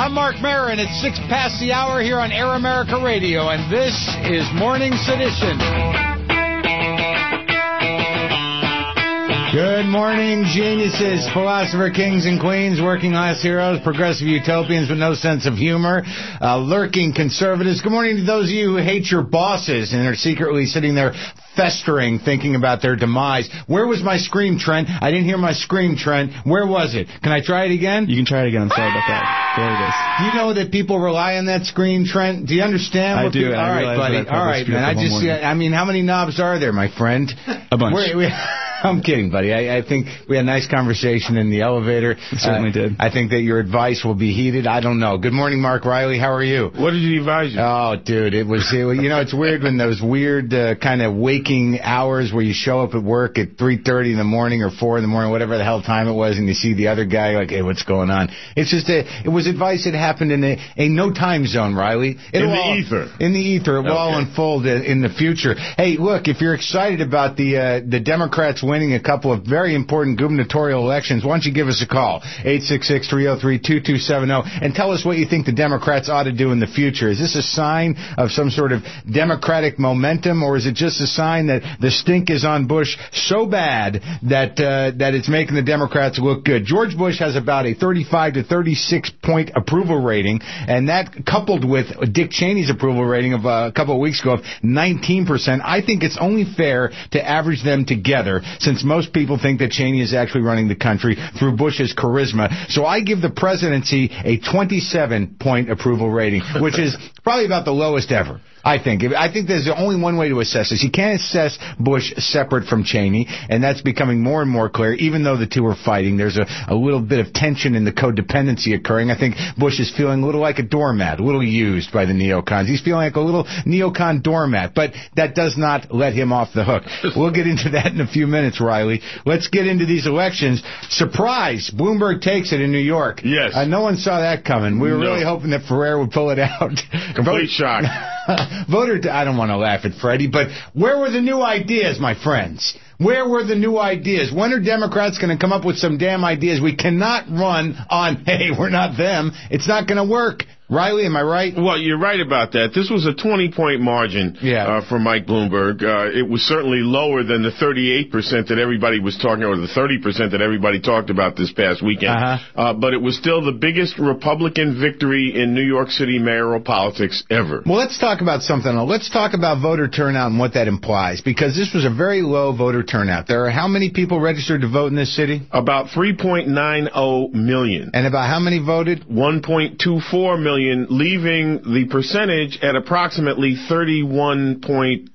I'm Mark Maron. It's 6 past the hour here on Air America Radio, and this is Morning Sedition. Good morning, geniuses, philosopher kings and queens, working class heroes, progressive utopians with no sense of humor, lurking conservatives. Good morning to those of you who hate your bosses and are secretly sitting there festering, thinking about their demise. Where was my scream, Trent? I didn't hear my scream, Trent. Where was it? Can I try it again? You can try it again. I'm sorry about that. There it is. Do you know that people rely on that scream, Trent? Do you understand? I do. All right, buddy. All right, man. I mean, how many knobs are there, my friend? A bunch. I'm kidding, buddy. I think we had a nice conversation in the elevator. We certainly did. I think that your advice will be heeded. I don't know. Good morning, Mark Riley. How are you? What did he advise you? Oh, dude, you know, it's weird when those weird kind of waking hours where you show up at work at 3:30 in the morning or 4 in the morning, whatever the hell time it was, and you see the other guy like, hey, what's going on? It's just it was advice that happened in a no time zone, Riley. In the ether. In the ether. It will all unfold in the future. Hey, look, if you're excited about the Democrats winning a couple of very important gubernatorial elections, why don't you give us a call, 866-303-2270, and tell us what you think the Democrats ought to do in the future. Is this a sign of some sort of Democratic momentum, or is it just a sign that the stink is on Bush so bad that it's making the Democrats look good? George Bush has about a 35 to 36 point approval rating, and that coupled with Dick Cheney's approval rating of a couple of weeks ago of 19%, I think it's only fair to average them together, since most people think that Cheney is actually running the country through Bush's charisma. So I give the presidency a 27-point approval rating, which is probably about the lowest ever. I think there's only one way to assess this. You can't assess Bush separate from Cheney, and that's becoming more and more clear. Even though the two are fighting, there's a little bit of tension in the codependency occurring. I think Bush is feeling a little like a doormat, a little used by the neocons. He's feeling like a little neocon doormat, but that does not let him off the hook. We'll get into that in a few minutes, Riley. Let's get into these elections. Surprise! Bloomberg takes it in New York. Yes. No one saw that coming. We were really hoping that Ferrer would pull it out. Complete shock. I don't want to laugh at Freddie, but where were the new ideas, my friends? Where were the new ideas? When are Democrats going to come up with some damn ideas? We cannot run on, hey, we're not them. It's not going to work. Riley, am I right? Well, you're right about that. This was a 20-point margin for Mike Bloomberg. It was certainly lower than the 38% that everybody was talking about, or the 30% that everybody talked about this past weekend. But it was still the biggest Republican victory in New York City mayoral politics ever. Well, let's talk about something else. Let's talk about voter turnout and what that implies, because this was a very low voter turnout. There are how many people registered to vote in this city? About 3.90 million. And about how many voted? 1.24 million, leaving the percentage at approximately 31.39,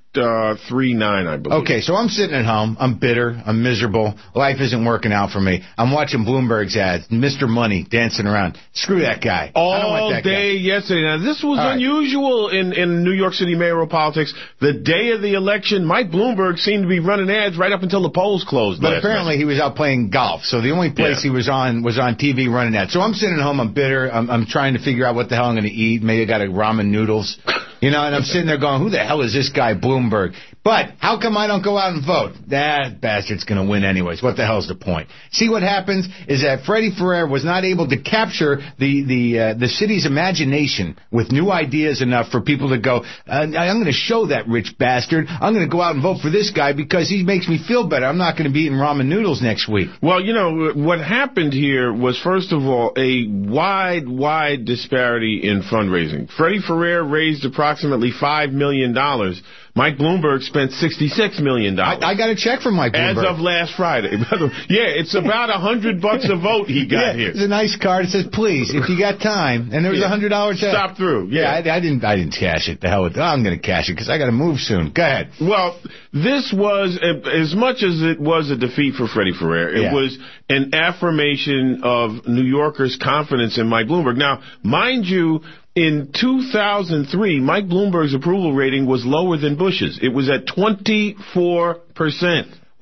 I believe. Okay, so I'm sitting at home. I'm bitter. I'm miserable. Life isn't working out for me. I'm watching Bloomberg's ads. Mr. Money dancing around. Screw that guy. All day yesterday. Now, this was unusual in New York City mayoral politics. The day of the election, Mike Bloomberg seemed to be running ads right up until the polls closed. But apparently he was out playing golf, so the only place he was on TV running ads. So I'm sitting at home. I'm bitter. I'm trying to figure out what the hell I'm going to eat. Maybe I got a ramen noodles. You know, and I'm sitting there going, who the hell is this guy Bloomberg? But how come I don't go out and vote? That bastard's going to win anyways. What the hell's the point? See, what happens is that Freddie Ferrer was not able to capture the city's imagination with new ideas enough for people to go, I'm going to show that rich bastard. I'm going to go out and vote for this guy because he makes me feel better. I'm not going to be eating ramen noodles next week. Well, you know, what happened here was, first of all, a wide disparity in fundraising. Freddie Ferrer raised approximately $5 million. Mike Bloomberg spent $66 million. I got a check from Mike Bloomberg. As of last Friday. Yeah, it's about $100 a vote he got here. It's a nice card. It says, please, if you got time. And there was a $100 check. Stop through. Yeah, I didn't cash it. The hell with it. I'm going to cash it because I got to move soon. Go ahead. Well, this was, as much as it was a defeat for Freddie Ferrer, it was an affirmation of New Yorkers' confidence in Mike Bloomberg. Now, mind you, in 2003, Mike Bloomberg's approval rating was lower than Bush's. It was at 24%.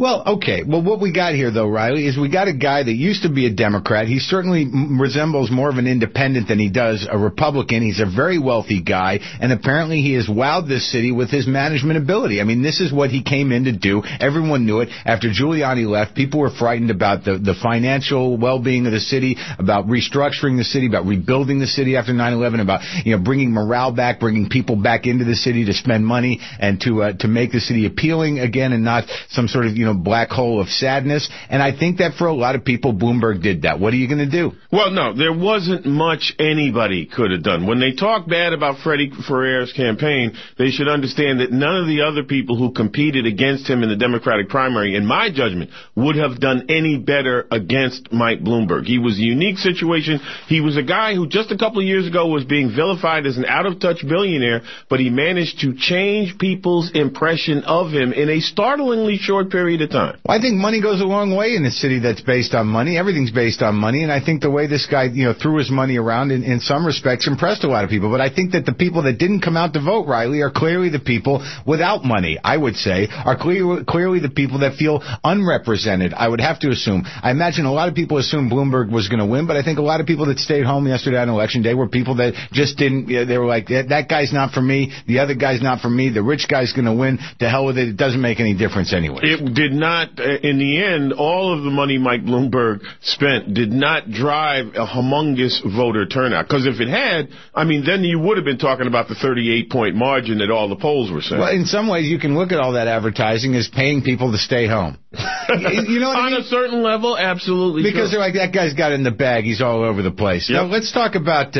Well, okay. Well, what we got here, though, Riley, is we got a guy that used to be a Democrat. He certainly resembles more of an independent than he does a Republican. He's a very wealthy guy, and apparently he has wowed this city with his management ability. I mean, this is what he came in to do. Everyone knew it. After Giuliani left, people were frightened about the financial well-being of the city, about restructuring the city, about rebuilding the city after 9/11, about bringing morale back, bringing people back into the city to spend money and to make the city appealing again and not some sort of black hole of sadness. And I think that for a lot of people, Bloomberg did that. What are you going to do? Well, no, there wasn't much anybody could have done. When they talk bad about Freddie Ferrer's campaign, they should understand that none of the other people who competed against him in the Democratic primary, in my judgment, would have done any better against Mike Bloomberg. He was a unique situation. He was a guy who just a couple of years ago was being vilified as an out-of-touch billionaire, but he managed to change people's impression of him in a startlingly short period of time. Well, I think money goes a long way in a city that's based on money. Everything's based on money, and I think the way this guy, threw his money around in some respects impressed a lot of people. But I think that the people that didn't come out to vote, Riley, are clearly the people without money, I would say, are clearly the people that feel unrepresented, I would have to assume. I imagine a lot of people assumed Bloomberg was going to win, but I think a lot of people that stayed home yesterday on Election Day were people that just didn't, they were like, that guy's not for me, the other guy's not for me, the rich guy's going to win, to hell with it, it doesn't make any difference anyway. It did not, in the end, all of the money Mike Bloomberg spent did not drive a humongous voter turnout. Because if it had, then you would have been talking about the 38-point margin that all the polls were saying. Well, in some ways, you can look at all that advertising as paying people to stay home. You know what I mean? On a certain level, absolutely. Because they're like, that guy's got it in the bag. He's all over the place. Yep. Now, let's talk about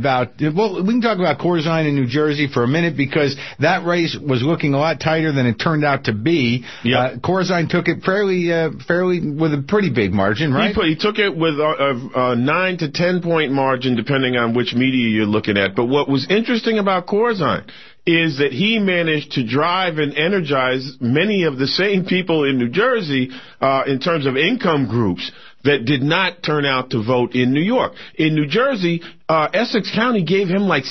we can talk about Corzine in New Jersey for a minute, because that race was looking a lot tighter than it turned out to be. Yep. Corzine took it fairly with a pretty big margin, right? He took it with a 9 to 10 point margin, depending on which media you're looking at. But what was interesting about Corzine is that he managed to drive and energize many of the same people in New Jersey in terms of income groups that did not turn out to vote in New York. In New Jersey, Essex County gave him like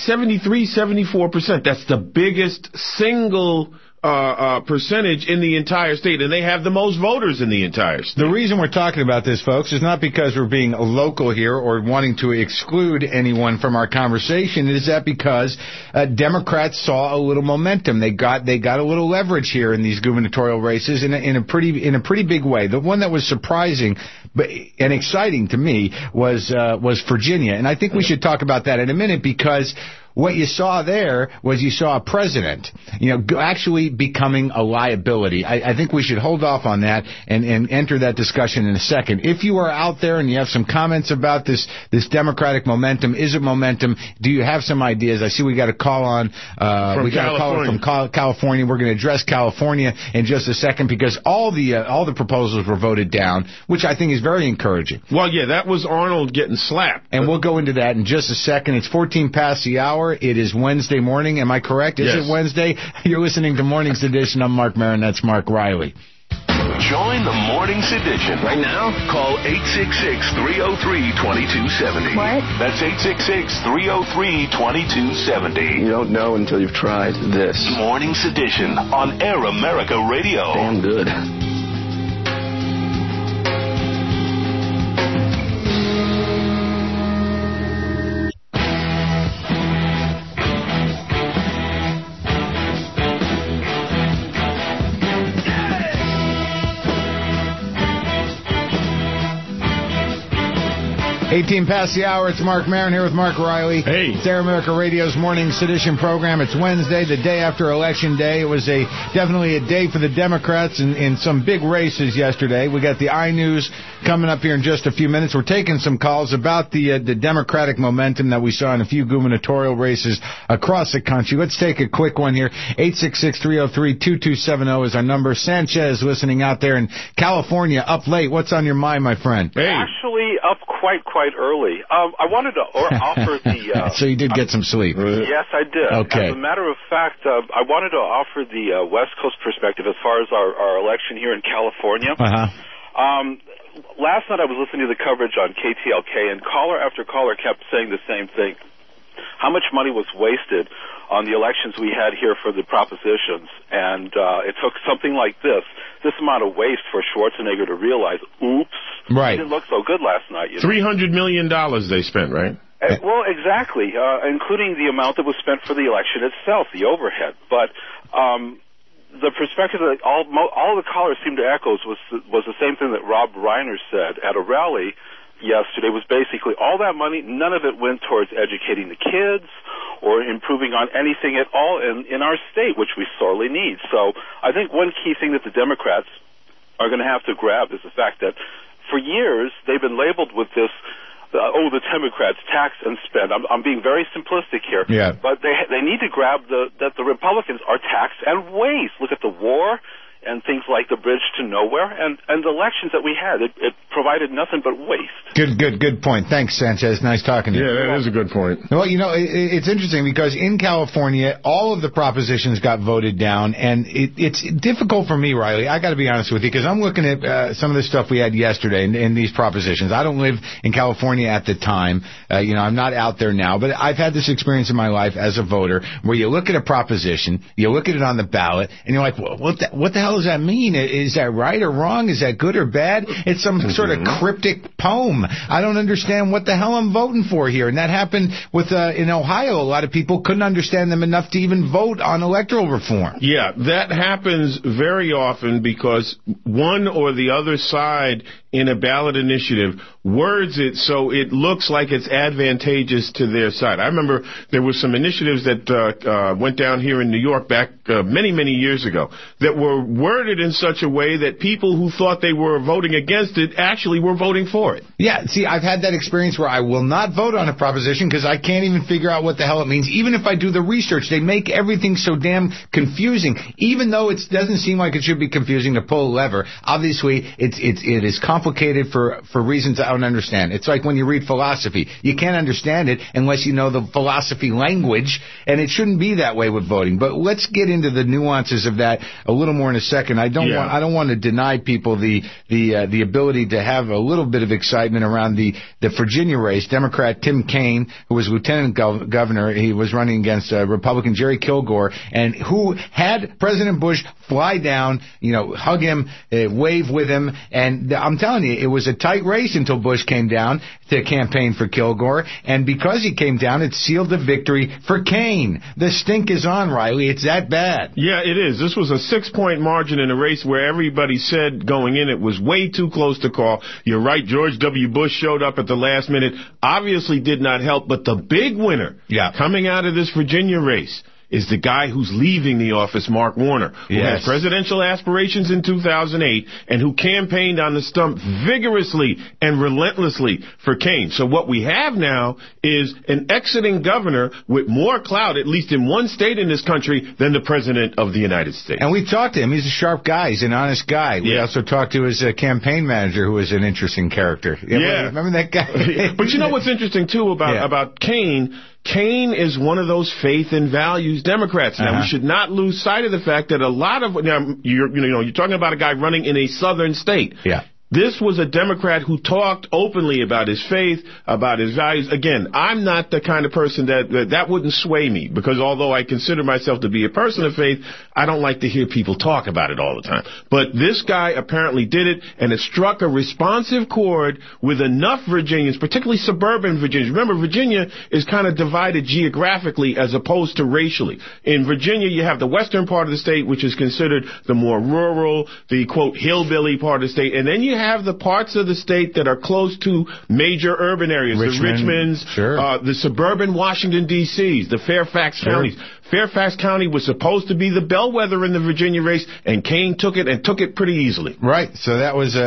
74%. That's the biggest single percentage in the entire state, and they have the most voters in the entire state. The reason we're talking about this, folks, is not because we're being local here or wanting to exclude anyone from our conversation. It is that because Democrats saw a little momentum. They got a little leverage here in these gubernatorial races in a pretty big way. The one that was surprising and exciting to me was Virginia, and I think we should talk about that in a minute, because what you saw there was you saw a president, actually becoming a liability. I think we should hold off on that and enter that discussion in a second. If you are out there and you have some comments about this Democratic momentum, is it momentum? Do you have some ideas? I see we got a call on. We got a caller from California. We're going to address California in just a second, because all the proposals were voted down, which I think is very encouraging. Well, yeah, that was Arnold getting slapped. And we'll go into that in just a second. It's 14 past the hour. It is Wednesday morning. Am I correct? Is it Wednesday? You're listening to Morning's Edition. I'm Mark Maron. That's Mark Riley. Join the Morning's Edition. Right now, call 866-303-2270. What? That's 866-303-2270. You don't know until you've tried this. Morning's Edition on Air America Radio. Damn good. 18 past the hour. It's Mark Maron here with Mark Riley. Hey. It's Air America Radio's Morning Sedition program. It's Wednesday, the day after Election Day. It was definitely a day for the Democrats in some big races yesterday. We got the iNews coming up here in just a few minutes. We're taking some calls about the Democratic momentum that we saw in a few gubernatorial races across the country. Let's take a quick one here. 866-303-2270 is our number. Sanchez listening out there in California, up late. What's on your mind, my friend? Hey. Actually, up quite early. I wanted to offer the... So you did get some sleep. Yes, I did. Okay. As a matter of fact, I wanted to offer the West Coast perspective as far as our election here in California. Uh-huh. Last night I was listening to the coverage on KTLK, and caller after caller kept saying the same thing. how much money was wasted on the elections we had here for the propositions. And it took something like this amount of waste for Schwarzenegger to realize, oops, right. He didn't look so good last night. $300 million they spent, right? Well, exactly, including the amount that was spent for the election itself, the overhead. But the perspective that all the callers seemed to echo was the same thing that Rob Reiner said at a rally yesterday. Was basically all that money, none of it went towards educating the kids or improving on anything at all in our state, which we sorely need. So I think one key thing that the Democrats are going to have to grab is the fact that for years they've been labeled with this, the Democrats tax and spend. I'm being very simplistic here, but they need to grab that the Republicans are tax and waste. Look at the war and things like the bridge to nowhere, and the elections that we had, it provided nothing but waste. Good point. Thanks, Sanchez. Nice talking to you. Yeah, that is a good point. Well, it's interesting because in California, all of the propositions got voted down, and it's difficult for me, Riley. I got to be honest with you, because I'm looking at some of the stuff we had yesterday in these propositions. I don't live in California at the time. I'm not out there now, but I've had this experience in my life as a voter where you look at a proposition, you look at it on the ballot, and you're like, well, what the hell does that mean? Is that right or wrong? Is that good or bad? It's some sort of cryptic poem. I don't understand what the hell I'm voting for here. And that happened with in Ohio. A lot of people couldn't understand them enough to even vote on electoral reform. Yeah, that happens very often because one or the other side in a ballot initiative words it so it looks like it's advantageous to their side. I remember there were some initiatives that went down here in New York back many, many years ago that were worded in such a way that people who thought they were voting against it actually were voting for it. Yeah, see, I've had that experience where I will not vote on a proposition because I can't even figure out what the hell it means. Even if I do the research, they make everything so damn confusing. Even though it doesn't seem like it should be confusing to pull a lever, obviously it is complicated for reasons I don't understand. It's like when you read philosophy. You can't understand it unless you know the philosophy language, and it shouldn't be that way with voting. But let's get into the nuances of that a little more in a second. I don't want to deny people the ability to have a little bit of excitement around the Virginia race. Democrat Tim Kaine, who was lieutenant governor, he was running against Republican Jerry Kilgore, and who had President Bush fly down, hug him, wave with him, and I'm telling you, it was a tight race until Bush came down to campaign for Kilgore, and because he came down, it sealed the victory for Kaine. The stink is on, Riley. It's that bad. Yeah, it is. This was a 6-point margin in a race where everybody said going in it was way too close to call. You're right, George W. Bush showed up at the last minute, obviously did not help, but the big winner coming out of this Virginia race is the guy who's leaving the office, Mark Warner, who had presidential aspirations in 2008 and who campaigned on the stump vigorously and relentlessly for Kaine. So what we have now is an exiting governor with more clout, at least in one state in this country, than the president of the United States. And we talked to him. He's a sharp guy. He's an honest guy. We also talked to his campaign manager, who was an interesting character. Remember that guy? But you know what's interesting, too, about Kaine? Kaine is one of those faith and values Democrats. Now, we should not lose sight of the fact that a lot of you're talking about a guy running in a southern state. Yeah. This was a Democrat who talked openly about his faith, about his values. Again, I'm not the kind of person that wouldn't sway me, because although I consider myself to be a person of faith, I don't like to hear people talk about it all the time. But this guy apparently did it, and it struck a responsive chord with enough Virginians, particularly suburban Virginians. Remember, Virginia is kind of divided geographically as opposed to racially. In Virginia, you have the western part of the state, which is considered the more rural, the, quote, hillbilly part of the state, and then you have the parts of the state that are close to major urban areas, the Richmonds, the suburban Washington, D.C.s, the Fairfax counties. Fairfax County was supposed to be the bellwether in the Virginia race, and Kaine took it, and took it pretty easily. Right. So that was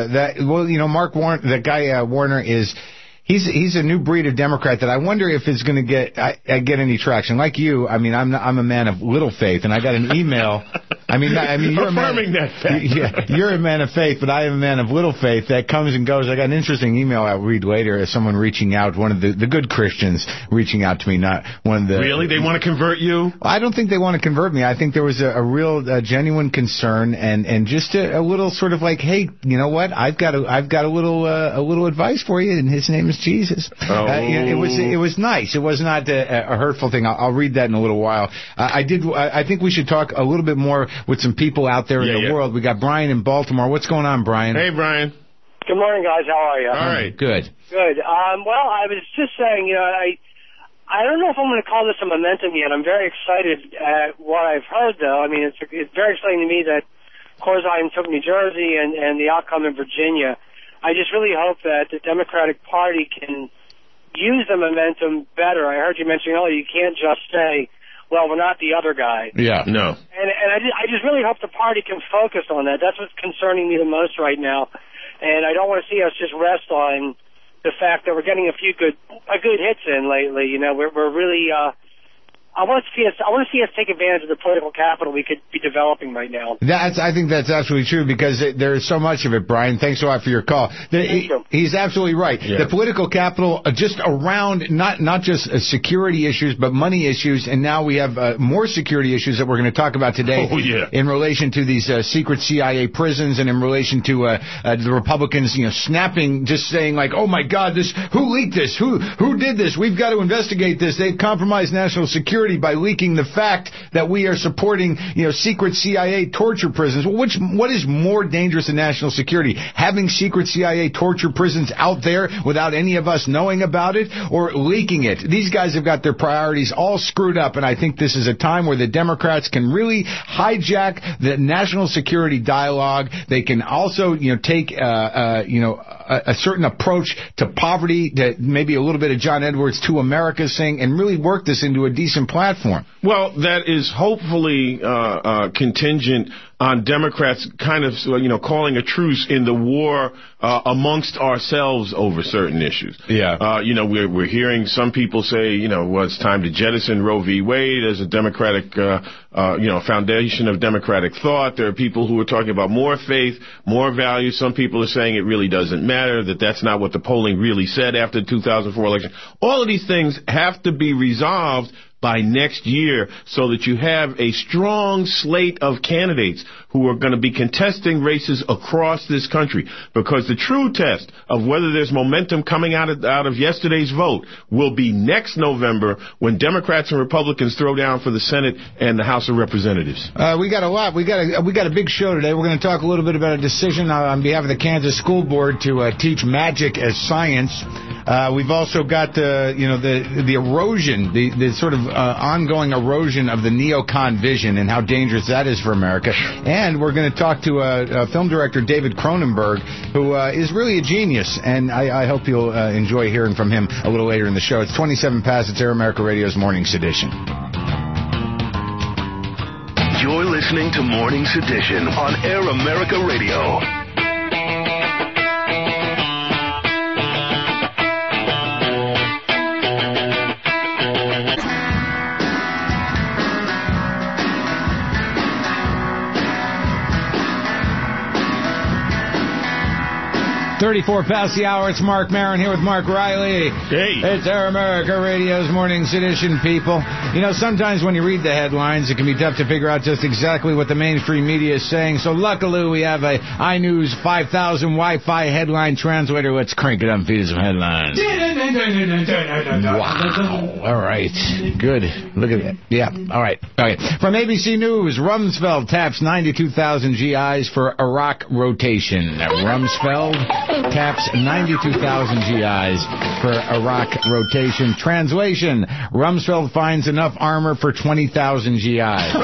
Mark Warner, that guy Warner is. He's a new breed of Democrat that I wonder if it's going to get any traction. Like you, I mean, I'm a man of little faith, and I got an email I mean, you're affirming that fact. Yeah, you're a man of faith, but I am a man of little faith. That comes and goes. I got an interesting email I'll read later. Someone reaching out, one of the good Christians reaching out to me, not one of the. Really, they want to convert you? I don't think they want to convert me. I think there was a real genuine concern and just a little sort of like, hey, you know what? I've got a little advice for you, and his name is Jesus. Oh. It was nice. It was not a hurtful thing. I'll read that in a little while. I think we should talk a little bit more with some people out there in the world. We got Brian in Baltimore. What's going on, Brian? Hey, Brian. Good morning, guys. How are you? All right. Good. Good. Well, I was just saying, I don't know if I'm going to call this a momentum yet. I'm very excited at what I've heard, though. I mean, it's very exciting to me that Corzine took New Jersey and the outcome in Virginia. I just really hope that the Democratic Party can use the momentum better. I heard you mention earlier you can't just say, well, we're not the other guy. Yeah, no. And I just really hope the party can focus on that. That's what's concerning me the most right now. And I don't want to see us just rest on the fact that we're getting a good hits in lately. You know, we're really. I want to see us take advantage of the political capital we could be developing right now. I think that's absolutely true because there is so much of it, Brian. Thanks a lot for your call. He's absolutely right. Yeah. The political capital just around not just security issues, but money issues, and now we have more security issues that we're going to talk about today in relation to these secret CIA prisons and in relation to the Republicans, snapping, just saying like, oh my God, who leaked this? Who did this? We've got to investigate this. They've compromised national security by leaking the fact that we are supporting, secret CIA torture prisons. What is more dangerous than national security? Having secret CIA torture prisons out there without any of us knowing about it, or leaking it? These guys have got their priorities all screwed up, and I think this is a time where the Democrats can really hijack the national security dialogue. They can also, take, a certain approach to poverty, to maybe a little bit of John Edwards to America's thing, and really work this into a decent platform. Well, that is hopefully contingent on Democrats kind of, calling a truce in the war amongst ourselves over certain issues. Yeah. We're hearing some people say, it's time to jettison Roe v. Wade as a Democratic, foundation of Democratic thought. There are people who are talking about more faith, more values. Some people are saying it really doesn't matter, that that's not what the polling really said after the 2004 election. All of these things have to be resolved by next year so that you have a strong slate of candidates who are going to be contesting races across this country. Because the true test of whether there's momentum coming out of yesterday's vote will be next November when Democrats and Republicans throw down for the Senate and the House of Representatives. We got a lot. We got a big show today. We're going to talk a little bit about a decision on behalf of the Kansas School Board to teach magic as science. We've also got the erosion, the sort of ongoing erosion of the neocon vision and how dangerous that is for America. And we're going to talk to film director David Cronenberg, who is really a genius, and I hope you'll enjoy hearing from him a little later in the show. It's 27 past. It's Air America Radio's Morning's Edition. You're listening to Morning's Edition on Air America Radio. 34 past the hour. It's Mark Maron here with Mark Riley. Hey. It's Air America Radio's Morning's Edition, people. Sometimes when you read the headlines, it can be tough to figure out just exactly what the mainstream media is saying. So luckily, we have a iNews 5000 Wi-Fi headline translator. Let's crank it up and feed us some headlines. Wow. All right. Good. Look at that. Yeah. All right. Okay. From ABC News, Rumsfeld taps 92,000 GIs for Iraq rotation. Rumsfeld taps 92,000 GIs for Iraq rotation. Translation, Rumsfeld finds enough armor for 20,000 GIs.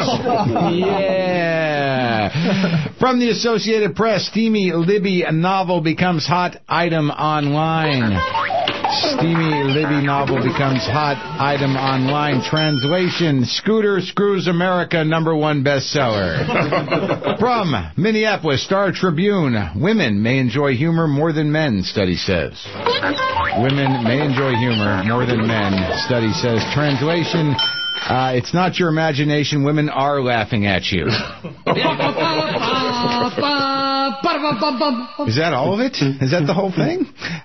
Yeah. From the Associated Press, Steamy Libby novel becomes hot item online. Steamy Libby novel becomes hot item online. Translation, Scooter screws America #1 bestseller. From Minneapolis Star Tribune, women may enjoy humor more than men, study says. Women may enjoy humor more than men, study says. Translation, It's not your imagination. Women are laughing at you. Is that all of it? Is that the whole thing?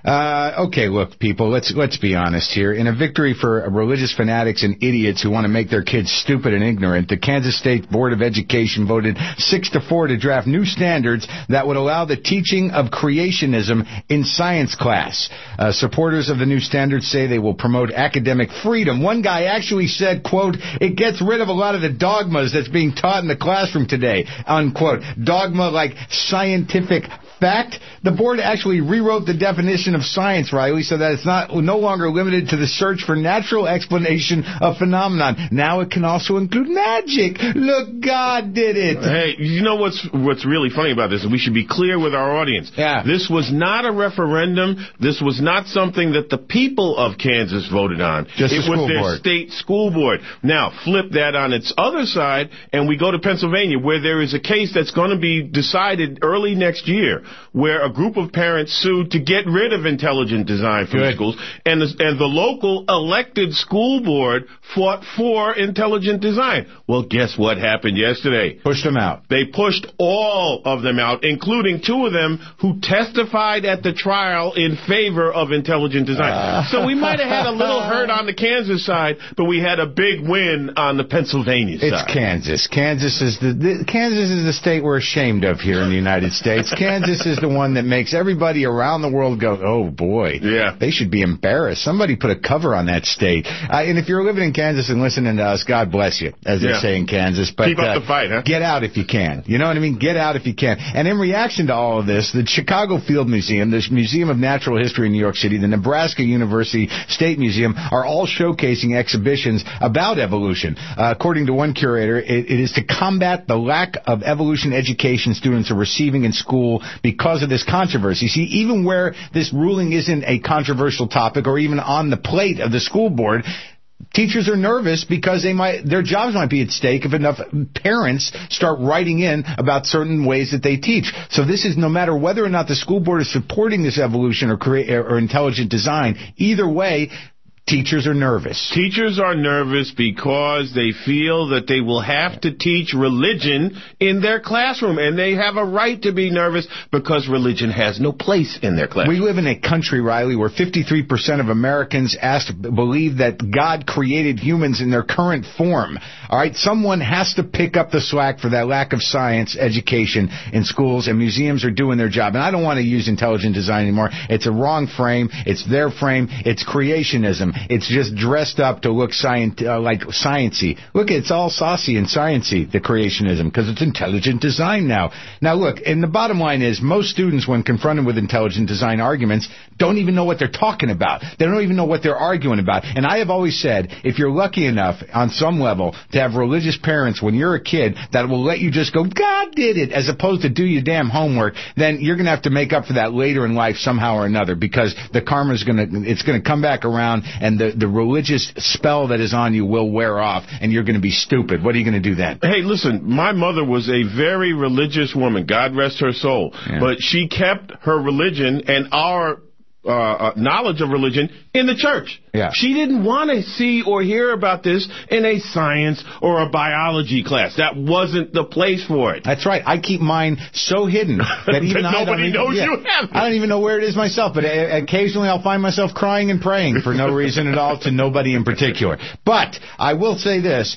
Okay, look, people, let's be honest here. In a victory for religious fanatics and idiots who want to make their kids stupid and ignorant, the Kansas State Board of Education voted 6-4 to draft new standards that would allow the teaching of creationism in science class. Supporters of the new standards say they will promote academic freedom. One guy actually said, quote, "It gets rid of a lot of the dogmas that's being taught in the classroom today," unquote. Dogma like scientific fact. The board actually rewrote the definition of science, Riley, so that it's no longer limited to the search for natural explanation of phenomenon. Now it can also include magic. Look, God did it. Hey, you know what's really funny about this? We should be clear with our audience. Yeah. This was not a referendum. This was not something that the people of Kansas voted on. Just it was their board. State school board. Now, flip that on its other side, and we go to Pennsylvania, where there is a case that's going to be decided early next year, where a group of parents sued to get rid of intelligent design from schools, and the local elected school board fought for intelligent design. Well, guess what happened yesterday? Pushed them out. They pushed all of them out, including two of them who testified at the trial in favor of intelligent design. So we might have had a little hurt on the Kansas side, but we had a big win on the Pennsylvania side. It's Kansas. Kansas is the state we're ashamed of here in the United States. Kansas is the one that makes everybody around the world go, oh, boy. Yeah. They should be embarrassed. Somebody put a cover on that state. And if you're living in Kansas and listening to us, God bless you, as they say in Kansas. But keep up the fight, huh? Get out if you can. You know what I mean? Get out if you can. And in reaction to all of this, the Chicago Field Museum, the Museum of Natural History in New York City, the Nebraska University State Museum are all showcasing exhibitions about evolution. According to one curator, it is to combat the lack of evolution education students are receiving in school because of this controversy. See, even where this ruling isn't a controversial topic or even on the plate of the school board, teachers are nervous because their jobs might be at stake if enough parents start writing in about certain ways that they teach. So this is no matter whether or not the school board is supporting this evolution or intelligent design, either way, teachers are nervous. Teachers are nervous because they feel that they will have to teach religion in their classroom, and they have a right to be nervous because religion has no place in their classroom. We live in a country, Riley, where 53% of Americans believe that God created humans in their current form. All right, someone has to pick up the slack for that lack of science education in schools, and museums are doing their job. And I don't want to use intelligent design anymore. It's a wrong frame. It's their frame. It's creationism. It's just dressed up to look like sciencey. Look, it's all saucy and sciencey, the creationism, because it's intelligent design now. Now, look, and the bottom line is most students, when confronted with intelligent design arguments, don't even know what they're talking about. They don't even know what they're arguing about. And I have always said, if you're lucky enough on some level to have religious parents when you're a kid that will let you just go, God did it, as opposed to do your damn homework, then you're going to have to make up for that later in life somehow or another, because the karma's going to come back around, and the religious spell that is on you will wear off, and you're going to be stupid. What are you going to do then? Hey, listen, my mother was a very religious woman, God rest her soul, but she kept her religion and our knowledge of religion in the church. Yeah. She didn't want to see or hear about this in a science or a biology class. That wasn't the place for it. That's right. I keep mine so hidden that even nobody knows you have it. I don't even know where it is myself, but occasionally I'll find myself crying and praying for no reason at all to nobody in particular. But I will say this.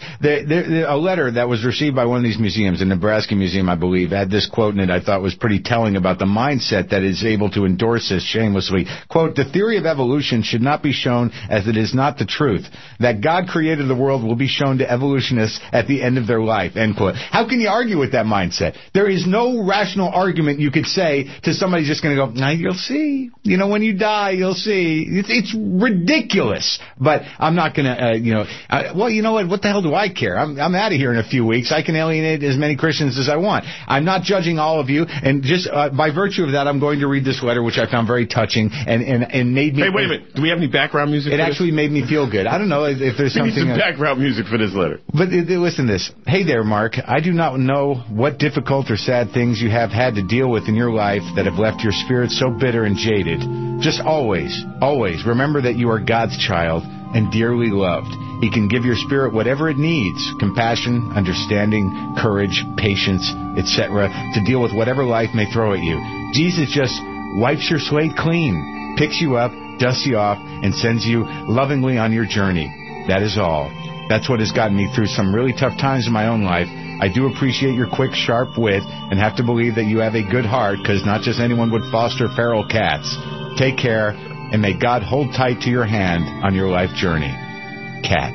A letter that was received by one of these museums, the Nebraska Museum, I believe, had this quote in it I thought was pretty telling about the mindset that is able to endorse this shamelessly. Quote, "The theory of evolution should not be shown as it is not the truth. That God created the world will be shown to evolutionists at the end of their life," end quote. How can you argue with that mindset? There is no rational argument you could say to somebody just going to go, "Now you'll see. You know, when you die, you'll see." It's ridiculous. But I'm not going to, well, you know what? What the hell do I care? I'm out of here in a few weeks. I can alienate as many Christians as I want. I'm not judging all of you. And just by virtue of that, I'm going to read this letter, which I found very touching and made me... Hey, wait a minute. Do we have any background music? It actually made me feel good. I don't know if there's something... We need some background music for this letter. But listen to this. "Hey there, Mark. I do not know what difficult or sad things you have had to deal with in your life that have left your spirit so bitter and jaded. Just always, always remember that you are God's child and dearly loved. He can give your spirit whatever it needs, compassion, understanding, courage, patience, etc., to deal with whatever life may throw at you. Jesus just wipes your slate clean, picks you up, dusts you off, and sends you lovingly on your journey. That is all. That's what has gotten me through some really tough times in my own life. I do appreciate your quick, sharp wit and have to believe that you have a good heart, because not just anyone would foster feral cats. Take care, and may God hold tight to your hand on your life journey. Cat.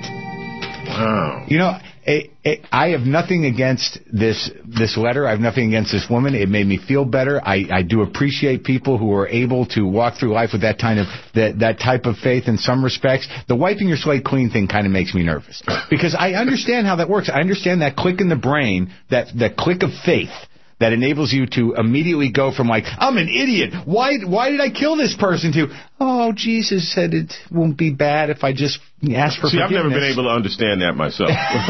Wow. You know, I have nothing against this letter. I have nothing against this woman. It made me feel better. I do appreciate people who are able to walk through life with that type of faith in some respects. The wiping your slate clean thing kind of makes me nervous, because I understand how that works. I understand that click in the brain, that click of faith that enables you to immediately go from like, I'm an idiot, why did I kill this person, to, oh, Jesus said it won't be bad if I just ask for forgiveness. I've never been able to understand that myself.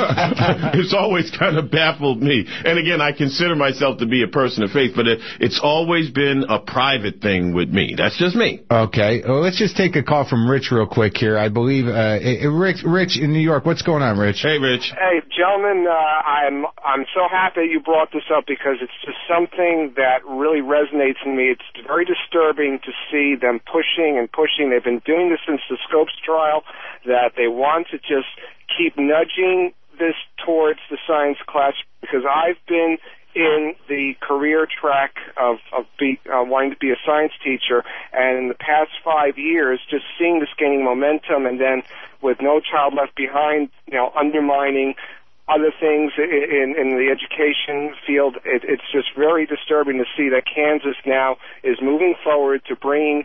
It's always kind of baffled me. And again, I consider myself to be a person of faith, but it's always been a private thing with me. That's just me. Okay. Well, let's just take a call from Rich real quick here. I believe, Rich in New York. What's going on, Rich? Hey, Rich. Hey, gentlemen, I'm so happy you brought this up, because it's just something that really resonates in me. It's very disturbing to see them pushing and pushing. They've been doing this since the Scopes trial, that they want to just keep nudging this towards the science class, because I've been in the career track of wanting to be a science teacher, and in the past 5 years, just seeing this gaining momentum, and then with No Child Left Behind, undermining other things in the education field, it's just very disturbing to see that Kansas now is moving forward to bringing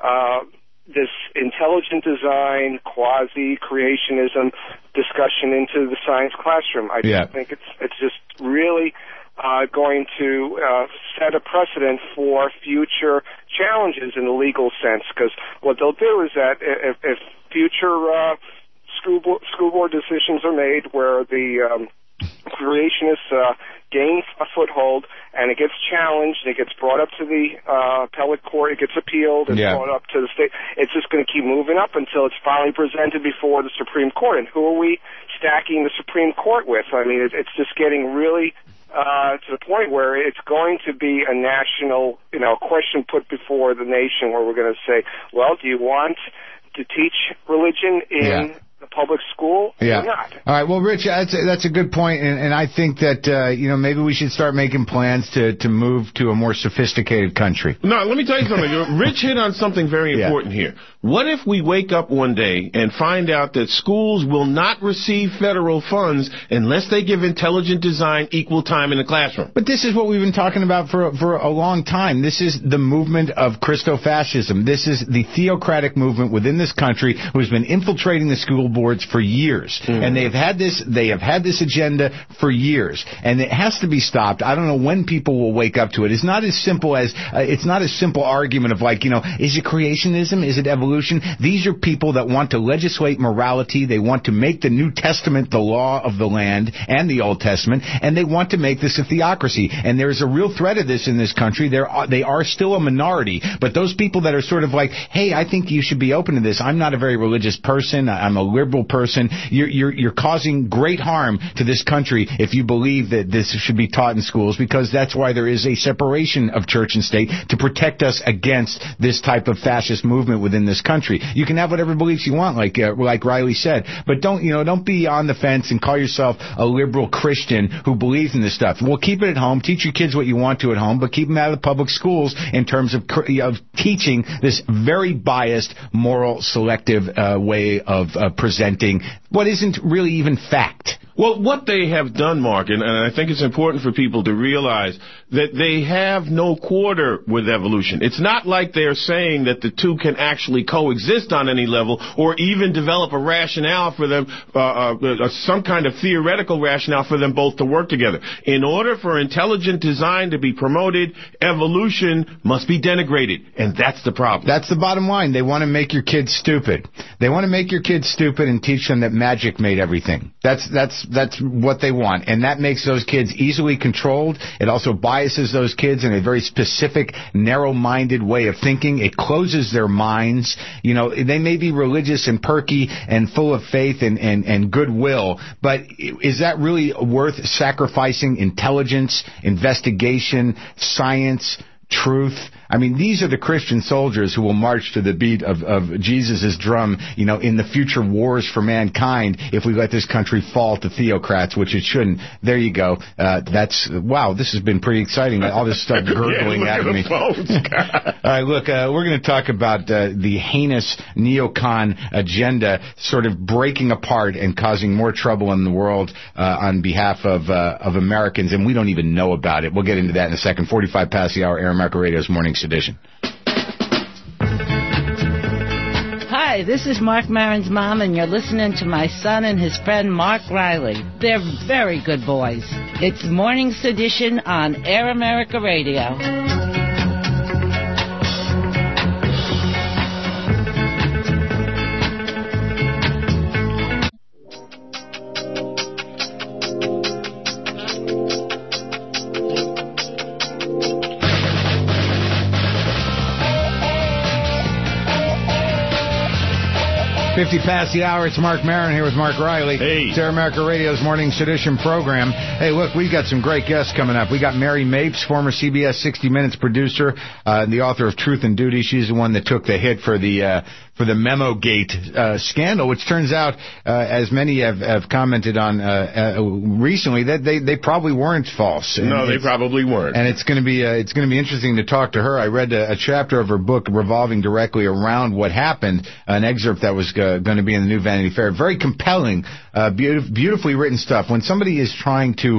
this intelligent design, quasi-creationism discussion into the science classroom. I think it's just really going to set a precedent for future challenges in the legal sense, because what they'll do is that if future school board decisions are made where the creationists gain a foothold, and it gets challenged, and it gets brought up to the appellate court, it gets appealed, and brought up to the state, it's just going to keep moving up until it's finally presented before the Supreme Court. And who are we stacking the Supreme Court with? I mean, it's just getting really to the point where it's going to be a national, question put before the nation, where we're going to say, well, do you want to teach religion in the public school or not? All right. Well, Rich, that's a good point, and I think that maybe we should start making plans to move to a more sophisticated country. No, let me tell you something. Rich hit on something very important here. What if we wake up one day and find out that schools will not receive federal funds unless they give intelligent design equal time in the classroom? But this is what we've been talking about for a long time. This is the movement of Christofascism. This is the theocratic movement within this country who has been infiltrating the school boards for years. And they have had this agenda for years. And it has to be stopped. I don't know when people will wake up to it. It's not as simple as it's not a simple argument of like, is it creationism? Is it evolution? These are people that want to legislate morality. They want to make the New Testament the law of the land and the Old Testament, and they want to make this a theocracy. And there's a real threat of this in this country. They are still a minority, but those people that are sort of like, hey, I think you should be open to this. I'm not a very religious person. I'm a liberal person. You're causing great harm to this country if you believe that this should be taught in schools, because that's why there is a separation of church and state, to protect us against this type of fascist movement within this country. You can have whatever beliefs you want, like Riley said, but don't be on the fence and call yourself a liberal Christian who believes in this stuff. Well, keep it at home. Teach your kids what you want to at home, but keep them out of the public schools in terms of teaching this very biased, moral, selective way of presenting what isn't really even fact. Well, what they have done, Mark, and I think it's important for people to realize that they have no quarter with evolution. It's not like they're saying that the two can actually coexist on any level, or even develop a rationale for them, some kind of theoretical rationale for them both to work together. In order for intelligent design to be promoted, evolution must be denigrated, and that's the problem. That's the bottom line. They want to make your kids stupid. stupid and teach them that magic made everything. That's what they want. And that makes those kids easily controlled. It also biases those kids in a very specific, narrow-minded way of thinking. It closes their minds. You know, they may be religious and perky and full of faith and goodwill, but is that really worth sacrificing intelligence, investigation, science, truth? I mean, these are the Christian soldiers who will march to the beat of Jesus' drum, you know, in the future wars for mankind if we let this country fall to theocrats, which it shouldn't. There you go. Wow, this has been pretty exciting. All this stuff gurgling at me. All right, look, we're going to talk about the heinous neocon agenda sort of breaking apart and causing more trouble in the world on behalf of Americans, and we don't even know about it. We'll get into that in a second. 45 past the hour, Air America Radio's Morning Edition. Hi, this is Mark Maron's mom, and you're listening to my son and his friend Mark Riley. They're very good boys. It's Morning Edition on Air America Radio. 50 past the hour. It's Mark Maron here with Mark Riley. Hey. It's Air America Radio's Morning Sedition program. Hey, look, we got some great guests coming up. We got Mary Mapes, former CBS 60 Minutes producer, the author of Truth and Duty. She's the one that took the hit for the Memogate scandal, which turns out, as many have commented on recently, that they probably weren't false. No, they probably weren't. And it's going to be interesting to talk to her. I read a chapter of her book revolving directly around what happened, an excerpt that was going to be in the new Vanity Fair. Very compelling, beautifully written stuff. When somebody is trying to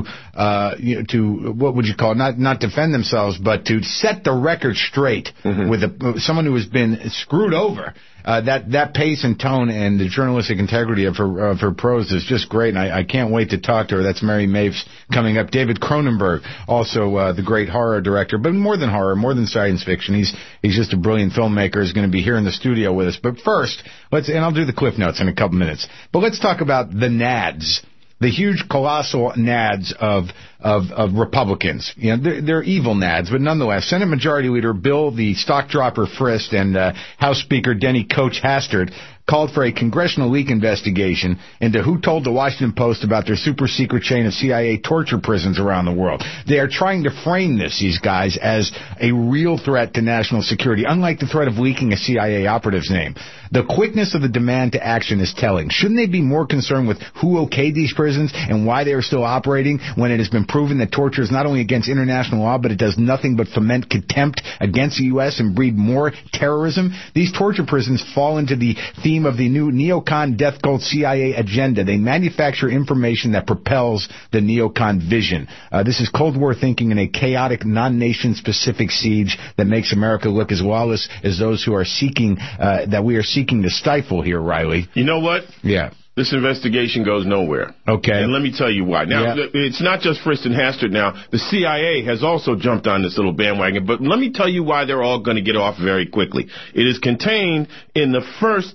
what would you call it? Not defend themselves, but to set the record straight with someone who has been screwed over. That pace and tone and the journalistic integrity of her prose is just great, and I can't wait to talk to her. That's Mary Mapes coming up. David Cronenberg, also the great horror director, but more than horror, more than science fiction. He's just a brilliant filmmaker. Is going to be here in the studio with us. But first, and I'll do the Cliff Notes in a couple minutes. But let's talk about the nads. The huge, colossal nads of Republicans. You know, they're evil nads, but nonetheless, Senate Majority Leader Bill the Stockdropper Frist and House Speaker Denny Coach Hastert called for a congressional leak investigation into who told the Washington Post about their super-secret chain of CIA torture prisons around the world. They are trying to frame these guys, as a real threat to national security, unlike the threat of leaking a CIA operative's name. The quickness of the demand to action is telling. Shouldn't they be more concerned with who okayed these prisons and why they are still operating when it has been proven that torture is not only against international law, but it does nothing but foment contempt against the U.S. and breed more terrorism? These torture prisons fall into the theme of the new neocon death cult CIA agenda. They manufacture information that propels the neocon vision. This is Cold War thinking in a chaotic, non-nation specific siege that makes America look as lawless as those who are seeking, that we are seeking to stifle here, Riley. You know what? Yeah. This investigation goes nowhere. Okay. And let me tell you why. Now, It's not just Frist and Hastert now. The CIA has also jumped on this little bandwagon. But let me tell you why they're all going to get off very quickly. It is contained in the first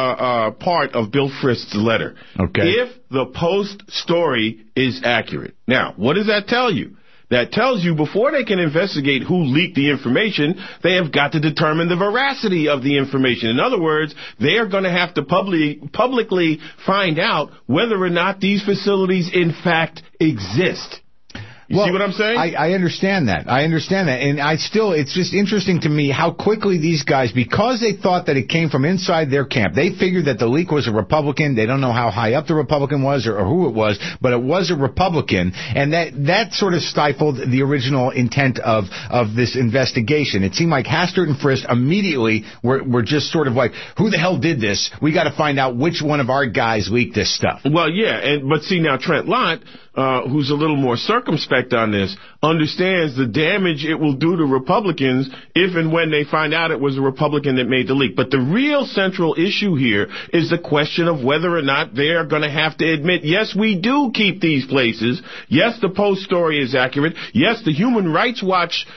part of Bill Frist's letter. Okay. If the Post story is accurate. Now, what does that tell you? That tells you before they can investigate who leaked the information, they have got to determine the veracity of the information. In other words, they are going to have to publicly find out whether or not these facilities in fact exist. You see what I'm saying? I understand that. And it's just interesting to me how quickly these guys, because they thought that it came from inside their camp, they figured that the leak was a Republican. They don't know how high up the Republican was or who it was, but it was a Republican. And that sort of stifled the original intent of this investigation. It seemed like Hastert and Frist immediately were just sort of like, who the hell did this? We got to find out which one of our guys leaked this stuff. Well, yeah, but see now Trent Lott, who's a little more circumspect on this, understands the damage it will do to Republicans if and when they find out it was a Republican that made the leak. But the real central issue here is the question of whether or not they are going to have to admit, yes, we do keep these places. Yes, the Post story is accurate. Yes, the Human Rights Watch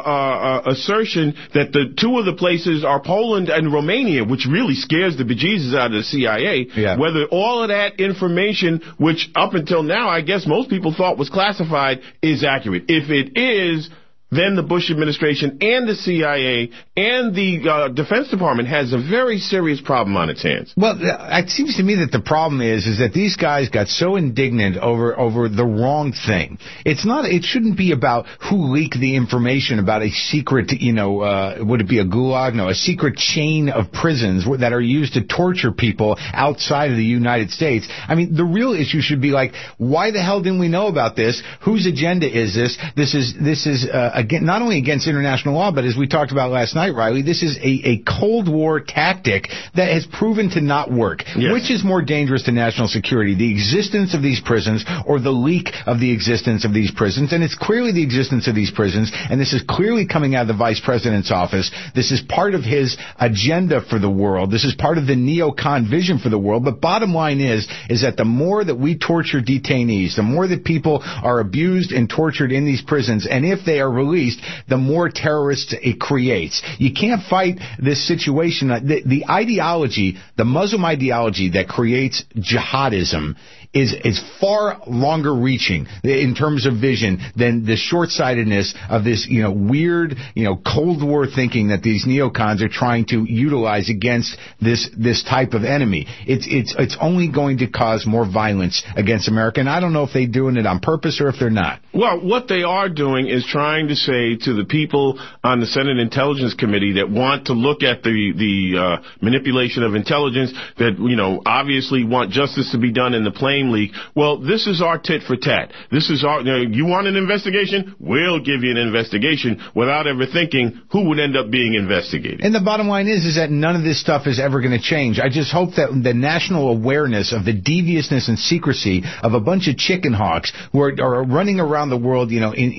assertion that the two of the places are Poland and Romania, which really scares the bejesus out of the CIA. Yeah. Whether all of that information, which up until now I guess most people thought was classified, is accurate. If it is, then the Bush administration and the CIA and the Defense Department has a very serious problem on its hands. Well, it seems to me that the problem is that these guys got so indignant over the wrong thing. It shouldn't be about who leaked the information about a secret, would it be a gulag? No, a secret chain of prisons that are used to torture people outside of the United States. I mean, the real issue should be like, why the hell didn't we know about this? Whose agenda is this? This is again, not only against international law, but as we talked about last night, Riley, this is a Cold War tactic that has proven to not work. Yes. Which is more dangerous to national security, the existence of these prisons or the leak of the existence of these prisons? And it's clearly the existence of these prisons, and this is clearly coming out of the vice president's office. This is part of his agenda for the world. This is part of the neocon vision for the world. But bottom line is that the more that we torture detainees, the more that people are abused and tortured in these prisons, and if they are released, the more terrorists it creates. You can't fight this situation. The ideology, the Muslim ideology that creates jihadism is far longer reaching in terms of vision than the short-sightedness of this, weird, Cold War thinking that these neocons are trying to utilize against this type of enemy. It's only going to cause more violence against America, and I don't know if they're doing it on purpose or if they're not. Well, what they are doing is trying to say to the people on the Senate Intelligence Committee that want to look at the manipulation of intelligence, that, obviously want justice to be done in the plane leak. Well, this is our tit for tat. This is you want an investigation? We'll give you an investigation without ever thinking who would end up being investigated. And the bottom line is that none of this stuff is ever going to change. I just hope that the national awareness of the deviousness and secrecy of a bunch of chicken hawks who are running around the world,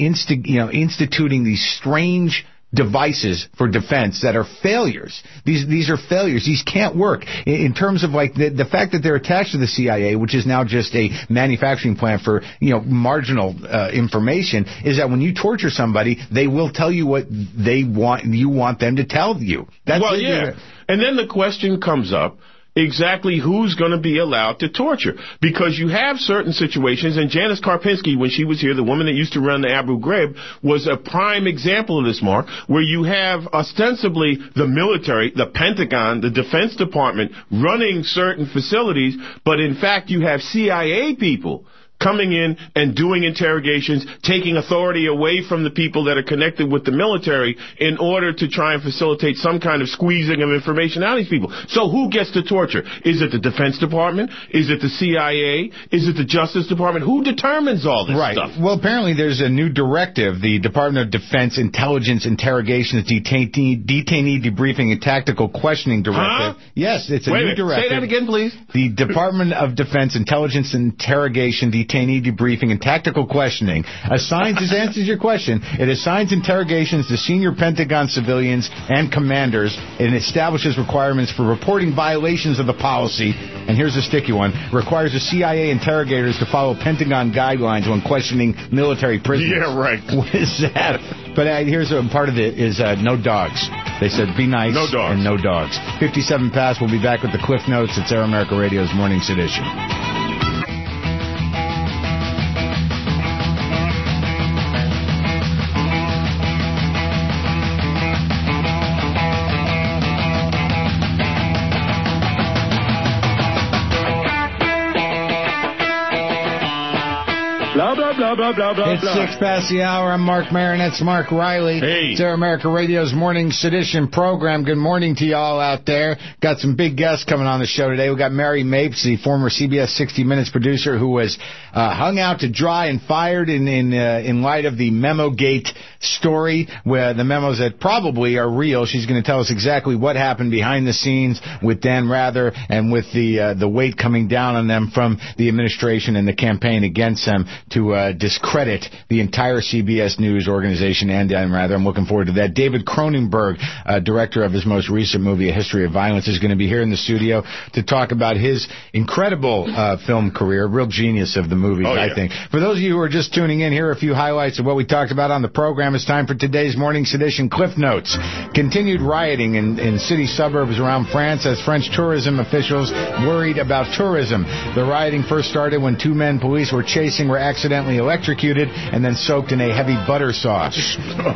instituting these strange devices for defense that are failures. These are failures. These can't work. In terms of like the fact that they're attached to the CIA, which is now just a manufacturing plant for, marginal information, is that when you torture somebody, they will tell you what you want them to tell you. That's And then the question comes up, exactly who's going to be allowed to torture. Because you have certain situations, and Janice Karpinski, when she was here, the woman that used to run the Abu Ghraib, was a prime example of this, Mark, where you have ostensibly the military, the Pentagon, the Defense Department running certain facilities, but in fact you have CIA people coming in and doing interrogations, taking authority away from the people that are connected with the military in order to try and facilitate some kind of squeezing of information out of these people. So who gets to torture? Is it the Defense Department? Is it the CIA? Is it the Justice Department? Who determines all this stuff? Well, apparently there's a new directive, the Department of Defense Intelligence Interrogations Detainee Debriefing and Tactical Questioning Directive. Huh? Yes, it's a new directive. Say that again, please. The Department of Defense Intelligence Interrogation Detainee Debriefing and Tactical Questioning answers your question. It assigns interrogations to senior Pentagon civilians and commanders and establishes requirements for reporting violations of the policy. And here's a sticky one. Requires the CIA interrogators to follow Pentagon guidelines when questioning military prisoners. Yeah, right. What is that? But here's a part of it is no dogs. They said be nice and no dogs. 57 past. We'll be back with the Cliff Notes. It's Air America Radio's Morning Sedition. It's 6 past the hour. I'm Mark Maron. That's Mark Riley. Hey. It's Air America Radio's Morning Sedition program. Good morning to you all out there. Got some big guests coming on the show today. We got Mary Mapes, the former CBS 60 Minutes producer who was hung out to dry and fired in light of the Memo Gate story, where the memos that probably are real. She's going to tell us exactly what happened behind the scenes with Dan Rather and with the weight coming down on them from the administration and the campaign against them to discredit the entire CBS News organization and Dan Rather. I'm looking forward to that. David Cronenberg, director of his most recent movie, A History of Violence, is going to be here in the studio to talk about his incredible film career, real genius of the movies, I think. For those of you who are just tuning in, here are a few highlights of what we talked about on the program. It's time for today's Morning Sedition Cliff Notes. Continued rioting in city suburbs around France as French tourism officials worried about tourism. The rioting first started when two men police were chasing were accidentally electrocuted and then soaked in a heavy butter sauce.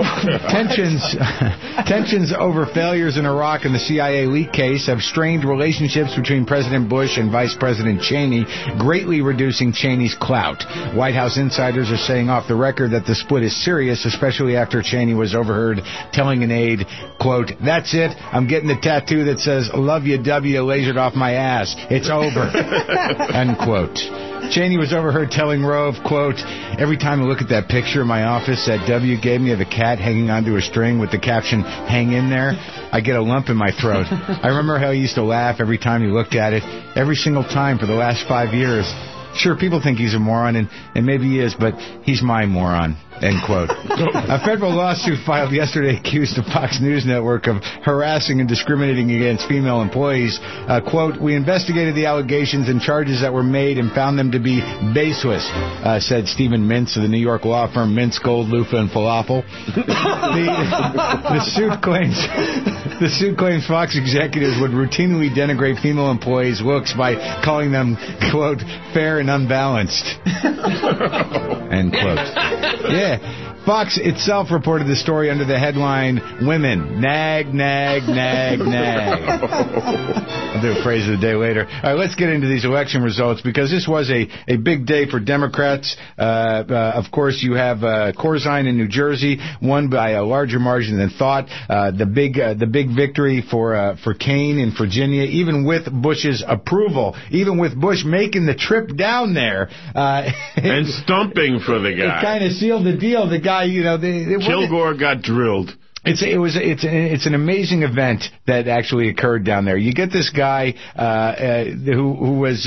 Tensions over failures in Iraq and the CIA leak case have strained relationships between President Bush and Vice President Cheney, greatly reducing Cheney's clout. White House insiders are saying off the record that the split is serious, especially after Cheney was overheard telling an aide, quote, "That's it. I'm getting the tattoo that says, 'Love you, W,' lasered off my ass. It's over." Unquote. Cheney was overheard telling Rove, quote, "Every time I look at that picture in my office that W gave me of a cat hanging onto a string with the caption, 'Hang in there,' I get a lump in my throat. I remember how he used to laugh every time he looked at it, every single time for the last 5 years. Sure, people think he's a moron, and maybe he is, but he's my moron." End quote. A federal lawsuit filed yesterday accused the Fox News Network of harassing and discriminating against female employees. Quote, "We investigated the allegations and charges that were made and found them to be baseless," said Stephen Mintz of the New York law firm Mintz, Gold, Loofah, and Falafel. The suit claims Fox executives would routinely denigrate female employees' looks by calling them, quote, "fair and unbalanced." End quote. Yeah. Fox itself reported the story under the headline, "Women, nag, nag, nag, nag." I'll do a phrase of the day later. All right, let's get into these election results because this was a big day for Democrats. Of course, you have Corzine in New Jersey, won by a larger margin than thought. The big victory for Kaine in Virginia, even with Bush's approval, even with Bush making the trip down there. And stumping for the guy. It kind of sealed the deal. The guy, Kilgore got drilled. It's an amazing event that actually occurred down there. You get this guy who was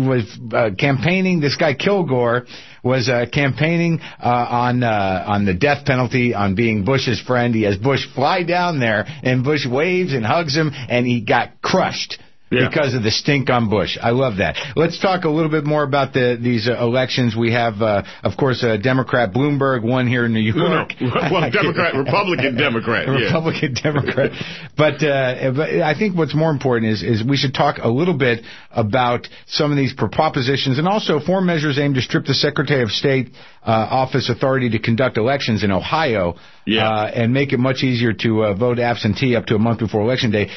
campaigning. This guy Kilgore was campaigning on the death penalty, on being Bush's friend. He has Bush fly down there, and Bush waves and hugs him, and he got crushed. Yeah. Because of the stink on Bush. I love that. Let's talk a little bit more about these elections. We have, of course, Democrat Bloomberg won here in New York. Well, Republican Democrat. Republican Democrat. But I think what's more important is we should talk a little bit about some of these propositions and also 4 measures aimed to strip the Secretary of State office authority to conduct elections in Ohio and make it much easier to vote absentee up to a month before Election Day.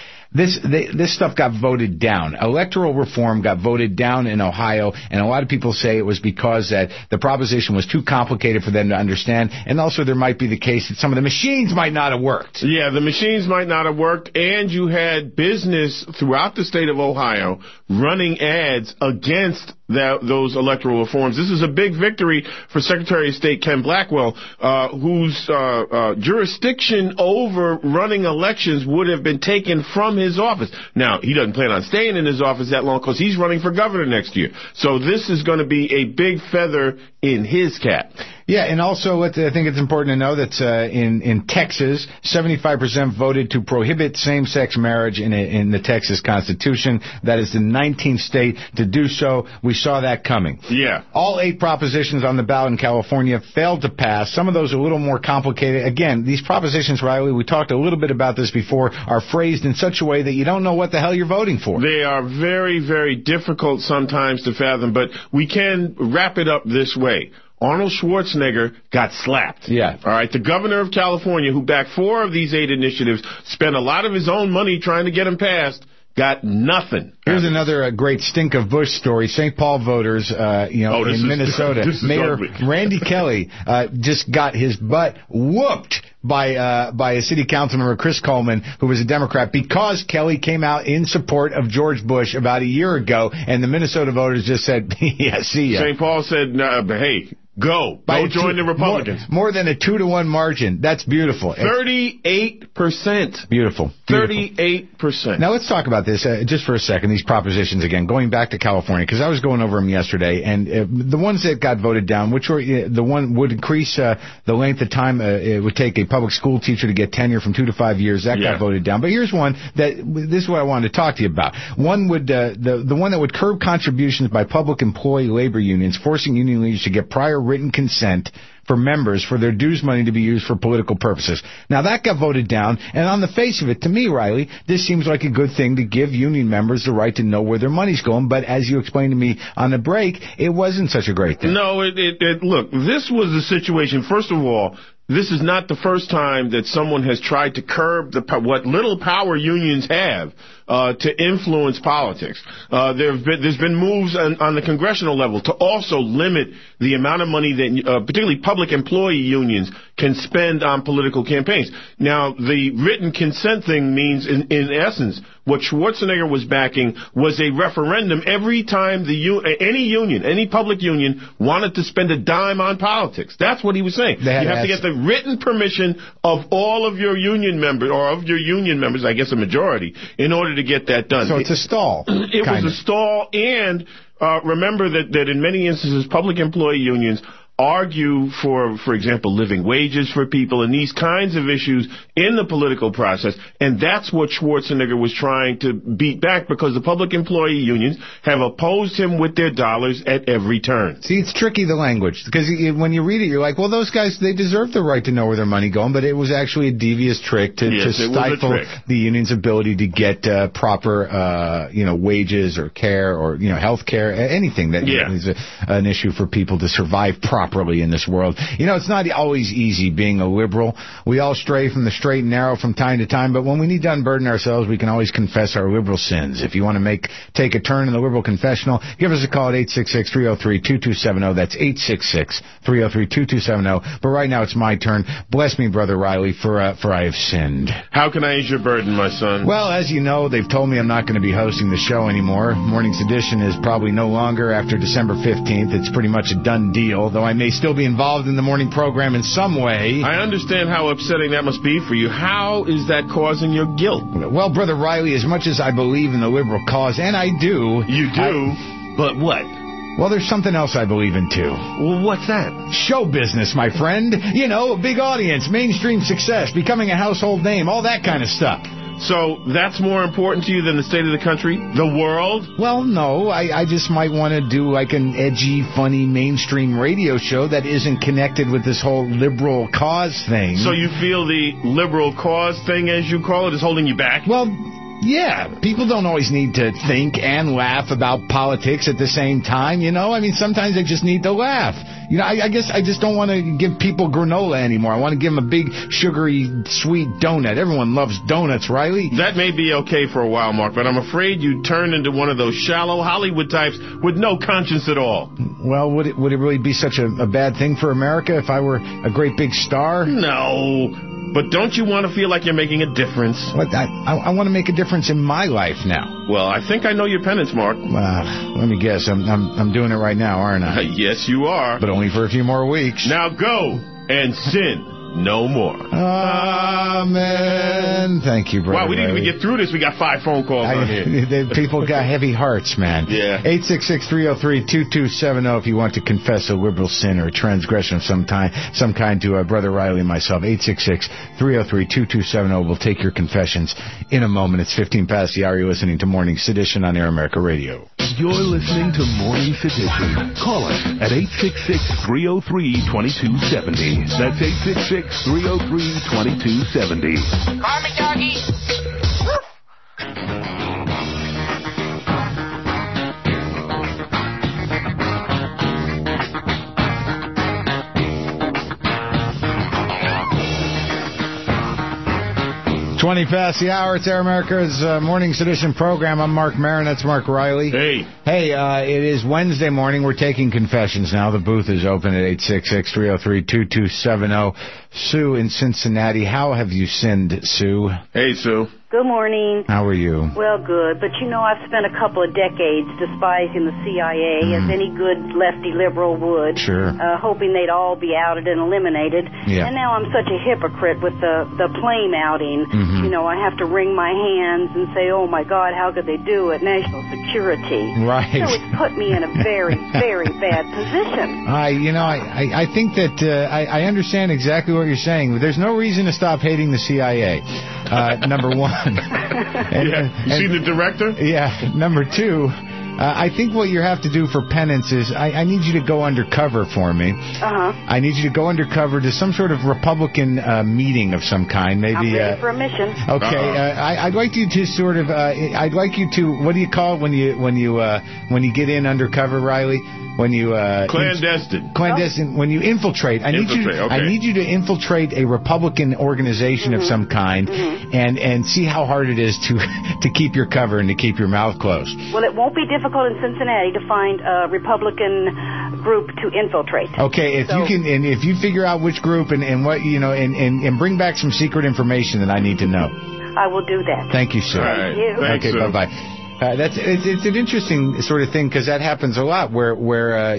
This stuff got voted down. Electoral reform got voted down in Ohio, and a lot of people say it was because that the proposition was too complicated for them to understand, and also there might be the case that some of the machines might not have worked. Yeah, the machines might not have worked, and you had business throughout the state of Ohio running ads against those electoral reforms. This is a big victory for Secretary of State Ken Blackwell, whose jurisdiction over running elections would have been taken from his office. Now, he doesn't plan on staying in his office that long because he's running for governor next year. So this is going to be a big feather in his cap. Yeah, and also I think it's important to know that in Texas, 75% voted to prohibit same-sex marriage in the Texas Constitution. That is the 19th state to do so. We saw that coming. Yeah. All 8 propositions on the ballot in California failed to pass. Some of those are a little more complicated. Again, these propositions, Riley, we talked a little bit about this before, are phrased in such a way that you don't know what the hell you're voting for. They are very, very difficult sometimes to fathom, but we can wrap it up this way. Arnold Schwarzenegger got slapped. Yeah. All right. The governor of California, who backed 4 of these 8 initiatives, spent a lot of his own money trying to get them passed, got nothing. Here's another great stink of Bush story. St. Paul voters, in Minnesota, Mayor Randy Kelly just got his butt whooped by a city council member, Chris Coleman, who was a Democrat, because Kelly came out in support of George Bush about a year ago, and the Minnesota voters just said, "Yeah, see ya." St. Paul said, "No, but hey, Go join the Republicans. More than a 2-to-1 margin. That's beautiful. 38%. Beautiful. 38%. Now let's talk about this just for a second. These propositions again, going back to California, because I was going over them yesterday, and the ones that got voted down, which were the one would increase the length of time it would take a public school teacher to get tenure from 2 to 5 years. That got voted down. But here's one this is what I wanted to talk to you about. One would the one that would curb contributions by public employee labor unions, forcing union leaders to get prior written consent for members for their dues money to be used for political purposes. Now, that got voted down, and on the face of it, to me, Riley, this seems like a good thing to give union members the right to know where their money's going, but as you explained to me on the break, it wasn't such a great thing. No, look, this was a situation, first of all, this is not the first time that someone has tried to curb what little power unions have to influence politics. There's been moves on the congressional level to also limit the amount of money that particularly public employee unions can spend on political campaigns. Now, the written consent thing means, in essence, what Schwarzenegger was backing was a referendum every time any public union wanted to spend a dime on politics. That's what he was saying. You have to get the written permission of all of your union members, or of your union members, I guess a majority, in order to get that done. So it's a stall. It was a stall, and remember that in many instances, public employee unions argue for example, living wages for people and these kinds of issues in the political process, and that's what Schwarzenegger was trying to beat back, because the public employee unions have opposed him with their dollars at every turn. See, it's tricky, the language, because when you read it, you're like, well, those guys, they deserve the right to know where their money going, but it was actually a devious trick to stifle the union's ability to get proper, wages or care or, health care, anything that is an issue for people to survive properly in this world. It's not always easy being a liberal. We all stray from the straight and narrow from time to time, but when we need to unburden ourselves, we can always confess our liberal sins. If you want to take a turn in the liberal confessional, give us a call at 866-303-2270. That's 866-303-2270. But right now it's my turn. Bless me, Brother Riley, for I have sinned. How can I ease your burden, my son? Well, as you know, they've told me I'm not going to be hosting the show anymore. Morning's edition is probably no longer after December 15th. It's pretty much a done deal, though I may still be involved in the morning program in some way. I understand how upsetting that must be for you. How is that causing your guilt? Well, Brother Riley, as much as I believe in the liberal cause, and I do... You do? But what? Well, there's something else I believe in, too. Well, what's that? Show business, my friend. A big audience, mainstream success, becoming a household name, all that kind of stuff. So that's more important to you than the state of the country? The world? Well, no. I just might want to do like an edgy, funny, mainstream radio show that isn't connected with this whole liberal cause thing. So you feel the liberal cause thing, as you call it, is holding you back? Well, yeah. People don't always need to think and laugh about politics at the same time, sometimes they just need to laugh. I guess I just don't want to give people granola anymore. I want to give them a big, sugary, sweet donut. Everyone loves donuts, Riley. That may be okay for a while, Mark, but I'm afraid you turn into one of those shallow Hollywood types with no conscience at all. Well, would it really be such a bad thing for America if I were a great big star? No. But don't you want to feel like you're making a difference? I want to make a difference in my life now. Well, I think I know your penance, Mark. Let me guess. I'm doing it right now, aren't I? Yes, you are. But only for a few more weeks. Now go and sin no more. Amen. Thank you, brother. Wow, we didn't even get through this. We got 5 phone calls on here. People got heavy hearts, man. Yeah. 866-303-2270 if you want to confess a liberal sin or a transgression of some kind to Brother Riley and myself. 866-303-2270. We'll take your confessions in a moment. It's 15 past the hour. You're listening to Morning Sedition on Air America Radio. You're listening to Morning Sedition. Call us at 866-303-2270. That's 866-303-2270. Call me, doggy. 20 past the hour. It's Air America's Morning Sedition program. I'm Mark Maron. That's Mark Riley. Hey. Hey, it is Wednesday morning. We're taking confessions now. The booth is open at 866-303-2270. Sue in Cincinnati. How have you sinned, Sue? Hey, Sue. Good morning. How are you? Well, good. But, I've spent a couple of decades despising the CIA, as any good lefty liberal would. Sure. Hoping they'd all be outed and eliminated. Yeah. And now I'm such a hypocrite with the plane outing. I have to wring my hands and say, oh, my God, how could they do it? National security. Right. So it's put me in a very, very bad position. I think that I understand exactly what you're saying. There's no reason to stop hating the CIA. Number one. You see the director? Yeah. Number two, I think what you have to do for penance is I need you to go undercover for me. I need you to go undercover to some sort of Republican meeting of some kind. Maybe. I'm ready for a mission. Okay. I'd like you to sort of. I'd like you to. What do you call it when you get in undercover, Riley? When you clandestine. When you infiltrate, I need you to infiltrate a Republican organization of some kind, and see how hard it is to keep your cover and to keep your mouth closed. Well, it won't be difficult in Cincinnati to find a Republican group to infiltrate. Okay, if you figure out which group and what and bring back some secret information that I need to know. I will do that. Thank you, sir. Thank you. Thanks, okay, bye-bye. It's an interesting sort of thing because that happens a lot where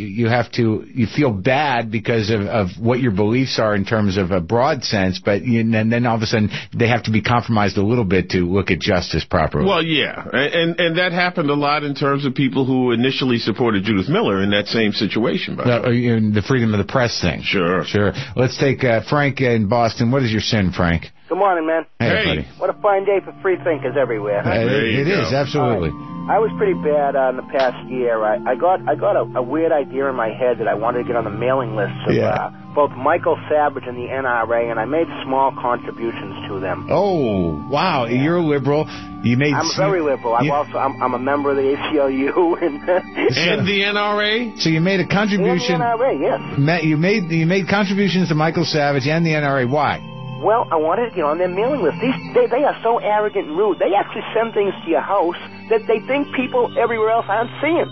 you feel bad because of what your beliefs are in terms of a broad sense, but and then all of a sudden they have to be compromised a little bit to look at justice properly. Well, yeah, and that happened a lot in terms of people who initially supported Judith Miller in that same situation. The freedom of the press thing. Sure. Let's take Frank in Boston. What is your sin, Frank? Good morning, man. Hey, buddy. What a fine day for free thinkers everywhere. Huh? It is, absolutely. I was pretty bad in the past year. I got a weird idea in my head that I wanted to get on the mailing list of both Michael Savage and the NRA, and I made small contributions to them. Oh, wow. Yeah. You're a liberal. I'm very liberal. I'm a member of the ACLU and the NRA. So you made a contribution. And the NRA, yes. You made contributions to Michael Savage and the NRA. Why? Well, I wanted to get on their mailing list. They are so arrogant and rude. They actually send things to your house that they think people everywhere else aren't seeing.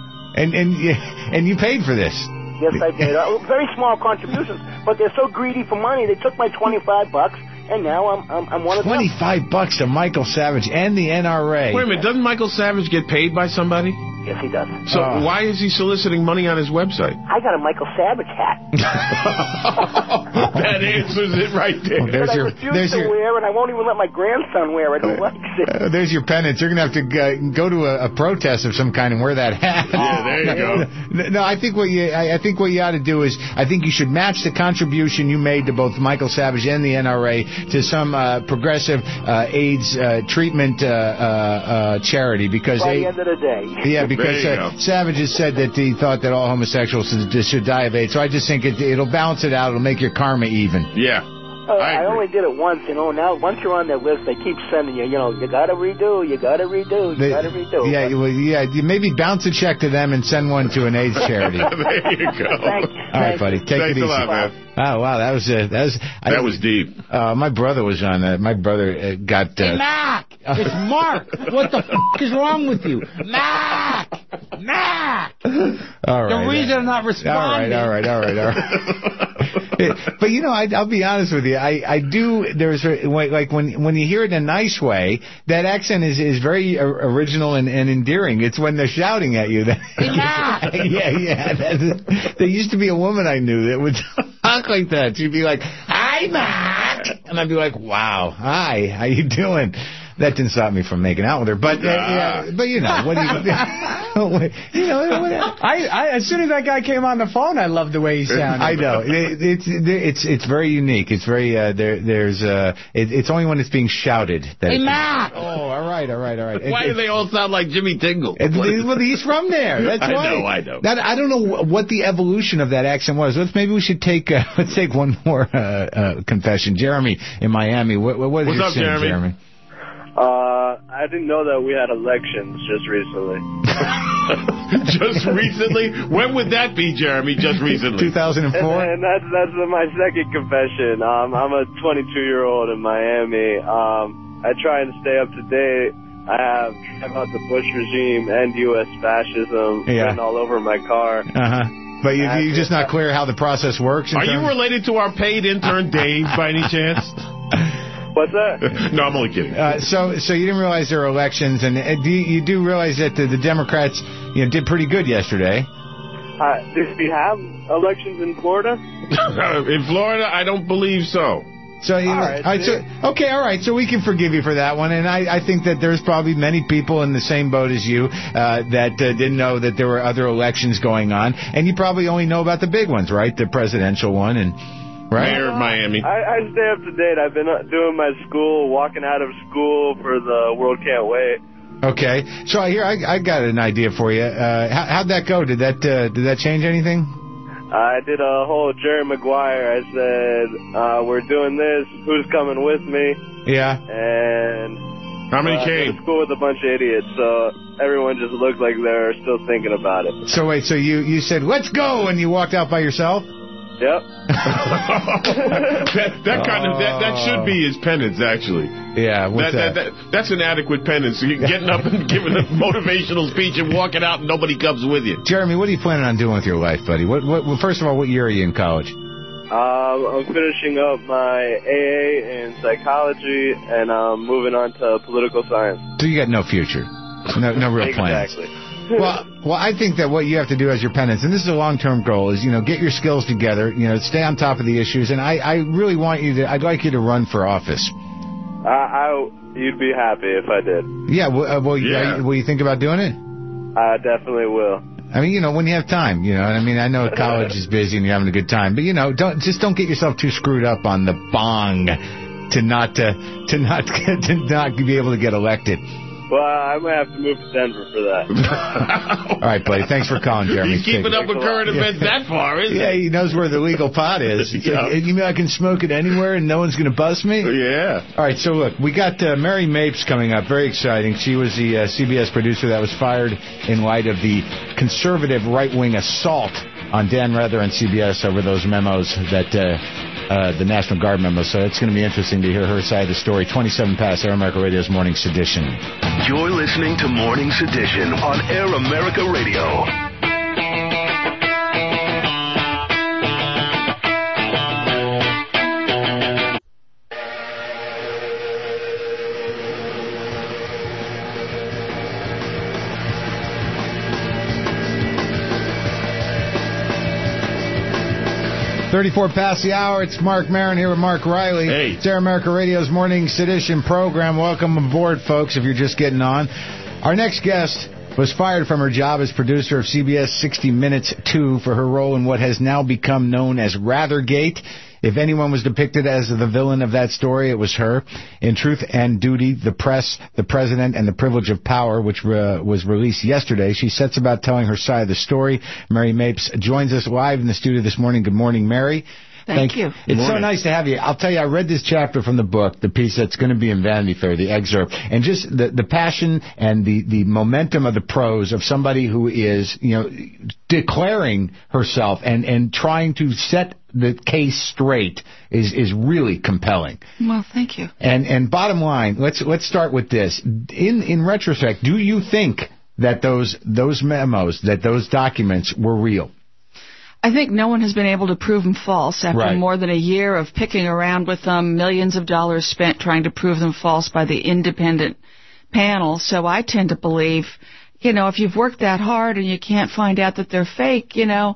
And you paid for this. Yes, I did. Very small contributions, but they're so greedy for money. They took my $25, and now I'm one of them. $25 to Michael Savage and the NRA. Wait a minute, doesn't Michael Savage get paid by somebody? Yes, he does. So why is he soliciting money on his website? I got a Michael Savage hat. That answers it right there. Well, I refuse to wear, and I won't even let my grandson wear it. I don't like it. There's your penance. You're going to have to go to a protest of some kind and wear that hat. Yeah, there you go. No, I think what you ought to do is I think you should match the contribution you made to both Michael Savage and the NRA to some progressive AIDS treatment charity because by the end of the day. Yeah, because Savage has said that he thought that all homosexuals should die of AIDS. So I just think it'll balance it out. It'll make your karma even. Yeah. I only did it once, Now, once you're on their list, they keep sending you, you got to redo, you got to redo. Yeah, you maybe bounce a check to them and send one to an AIDS charity. There you go. Thank you. All right, buddy. Take it easy. Thanks a lot, man. Oh, wow, that was deep. My brother was on that. My brother got... Hey, Mac! It's Mark! What the f*** is wrong with you? Mac! All right. The reason I'm not responding... All right. But, I'll be honest with you. I do... There's like when you hear it in a nice way, that accent is very original and endearing. It's when they're shouting at you. There used to be a woman I knew that would talk like that. She'd be like, "Hi, Mac," and I'd be like, "Wow, hi, how you doing?" That didn't stop me from making out with her, but what do you as soon as that guy came on the phone, I loved the way he sounded. I know it's very unique. It's very it's only when it's being shouted that. Hey, Mac! Oh, all right. Why do they all sound like Jimmy Tingle? Well, he's from there. That's why. I know. I don't know what the evolution of that accent was. Maybe we should take one more confession. Jeremy in Miami. What's your up, sin, Jeremy? I didn't know that we had elections just recently. Just recently? When would that be, Jeremy? Just recently? 2004? And that's my second confession. I'm a 22-year-old in Miami. I try and stay up to date. I have about the Bush regime and U.S. fascism written all over my car. But you're just not clear how the process works? Are you related to our paid intern, Dave, by any chance? What's that? No, I'm only kidding. So you didn't realize there were elections, and you do realize that the Democrats, did pretty good yesterday. Did we have elections in Florida? In Florida, I don't believe so. So all right. So we can forgive you for that one, and I think that there's probably many people in the same boat as you that didn't know that there were other elections going on, and you probably only know about the big ones, right? The presidential one and. Right. Mayor of Miami. I stay up to date. I've been doing my school, walking out of school for the World Can't Wait. Okay. So here, I got an idea for you. How'd that go? Did that change anything? I did a whole Jerry Maguire. I said, we're doing this. Who's coming with me? Yeah. And how many came? I went to school with a bunch of idiots, so everyone just looked like they're still thinking about it. So wait, so you said, let's go, and you walked out by yourself? Yep. that should be his penance, actually. Yeah, what's that? That's an adequate penance. So you're getting up and giving a motivational speech and walking out and nobody comes with you. Jeremy, what are you planning on doing with your life, buddy? First of all, what year are you in college? I'm finishing up my AA in psychology, and I'm moving on to political science. So you got no future, no real plans. Exactly. Well, I think that what you have to do as your penance, and this is a long-term goal, is, get your skills together, stay on top of the issues, and I really want you to, I'd like you to run for office. You'd be happy if I did. Yeah, will you think about doing it? I definitely will. I mean, when you have time, I know college is busy and you're having a good time, but, don't get yourself too screwed up on the bong to not be able to get elected. Well, I might have to move to Denver for that. All right, buddy. Thanks for calling, Jeremy. He's keeping up with current events that far, isn't he? Yeah, he knows where the legal pot is. Yeah. You mean I can smoke it anywhere and no one's going to bust me? Yeah. All right, so look, we got Mary Mapes coming up. Very exciting. She was the CBS producer that was fired in light of the conservative right-wing assault on Dan Rather on CBS over those memos that... the National Guard memo, so it's going to be interesting to hear her side of the story. 27 past Air America Radio's Morning Sedition. You're listening to Morning Sedition on Air America Radio. 34 past the hour. It's Mark Maron here with Mark Riley. Hey. It's Air America Radio's Morning Sedition program. Welcome aboard, folks, if you're just getting on. Our next guest was fired from her job as producer of CBS 60 Minutes 2 for her role in what has now become known as Rathergate. If anyone was depicted as the villain of that story, it was her. In Truth and Duty, The Press, the President, and the Privilege of Power, which was released yesterday, she sets about telling her side of the story. Mary Mapes joins us live in the studio this morning. Good morning, Mary. Thank you. It's so nice to have you. I'll tell you, I read this chapter from the book, the piece that's going to be in Vanity Fair, the excerpt, and just the passion and the momentum of the prose of somebody who is, declaring herself and trying to set the case straight is really compelling. Well, thank you. And bottom line, let's start with this. In retrospect, do you think that those memos, that those documents were real? I think no one has been able to prove them false after more than a year of picking around with them, millions of dollars spent trying to prove them false by the independent panel. So I tend to believe, if you've worked that hard and you can't find out that they're fake,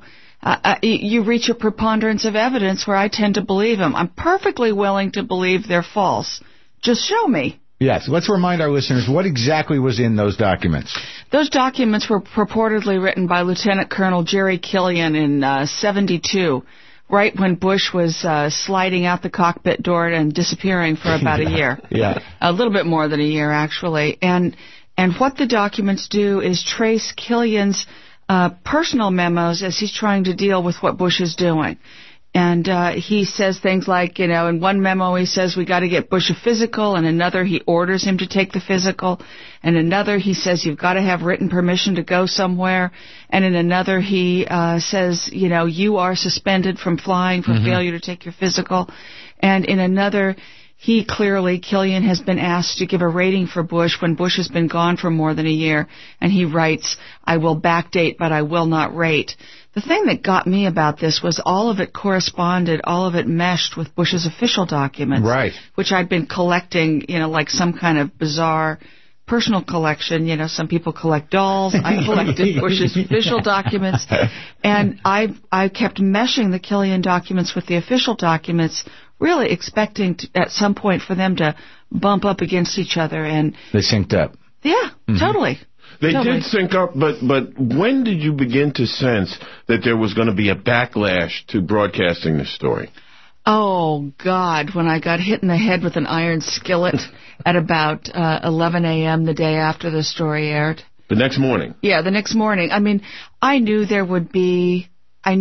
you reach a preponderance of evidence where I tend to believe them. I'm perfectly willing to believe they're false. Just show me. Yes. Let's remind our listeners what exactly was in those documents. Those documents were purportedly written by Lieutenant Colonel Jerry Killian in 72, right when Bush was sliding out the cockpit door and disappearing for about a year. Yeah. A little bit more than a year, actually. And what the documents do is trace Killian's personal memos as he's trying to deal with what Bush is doing. And he says things like, in one memo he says we got to get Bush a physical, and another he orders him to take the physical, and another he says you've got to have written permission to go somewhere, and in another he says, you are suspended from flying for failure to take your physical, and in another Killian has been asked to give a rating for Bush when Bush has been gone for more than a year, and he writes, "I will backdate, but I will not rate." The thing that got me about this was all of it corresponded, all of it meshed with Bush's official documents, right? Which I'd been collecting, like some kind of bizarre personal collection. Some people collect dolls. I collected Bush's official documents, and I kept meshing the Killian documents with the official documents, really expecting at some point for them to bump up against each other, and they synced up. Yeah, totally. They did sync up, but when did you begin to sense that there was going to be a backlash to broadcasting this story? Oh, God, when I got hit in the head with an iron skillet at about 11 a.m. the day after the story aired. The next morning? Yeah, the next morning. I mean, I knew there would be a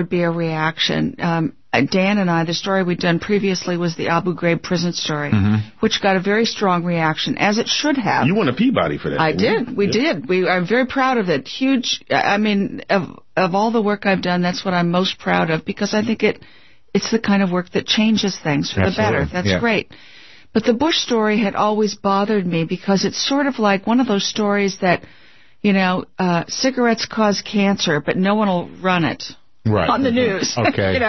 reaction. Dan and I, the story we'd done previously was the Abu Ghraib prison story, which got a very strong reaction, as it should have. You won a Peabody for that. I did. We did. I'm very proud of it. Huge. I mean, of all the work I've done, that's what I'm most proud of, because I think it's the kind of work that changes things for the better. That's great. But the Bush story had always bothered me because it's sort of like one of those stories that, cigarettes cause cancer, but no one will run it on the news. Okay.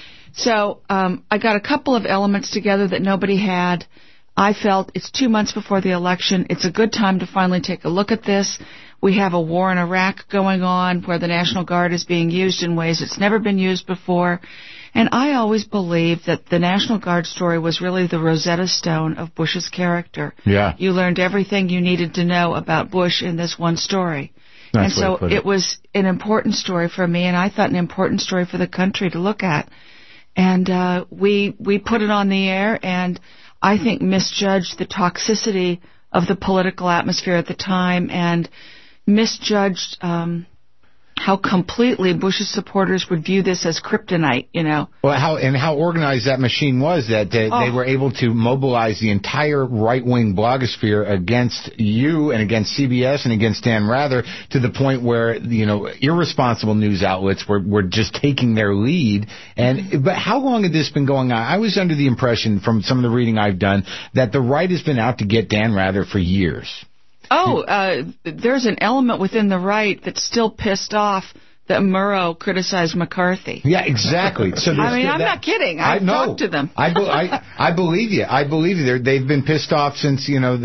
So I got a couple of elements together that nobody had. I felt it's 2 months before the election. It's a good time to finally take a look at this. We have a war in Iraq going on where the National Guard is being used in ways it's never been used before. And I always believed that the National Guard story was really the Rosetta Stone of Bush's character. Yeah. You learned everything you needed to know about Bush in this one story. And so it was an important story for me, and I thought an important story for the country to look at. And we put it on the air, and I think misjudged the toxicity of the political atmosphere at the time, and misjudged how completely Bush's supporters would view this as kryptonite, Well, how organized that machine was that they were able to mobilize the entire right-wing blogosphere against you and against CBS and against Dan Rather, to the point where, irresponsible news outlets were just taking their lead. But how long had this been going on? I was under the impression from some of the reading I've done that the right has been out to get Dan Rather for years. There's an element within the right that's still pissed off that Murrow criticized McCarthy. Yeah, exactly. So I'm not kidding. I've talked to them. I believe you. I believe you. They've been pissed off since,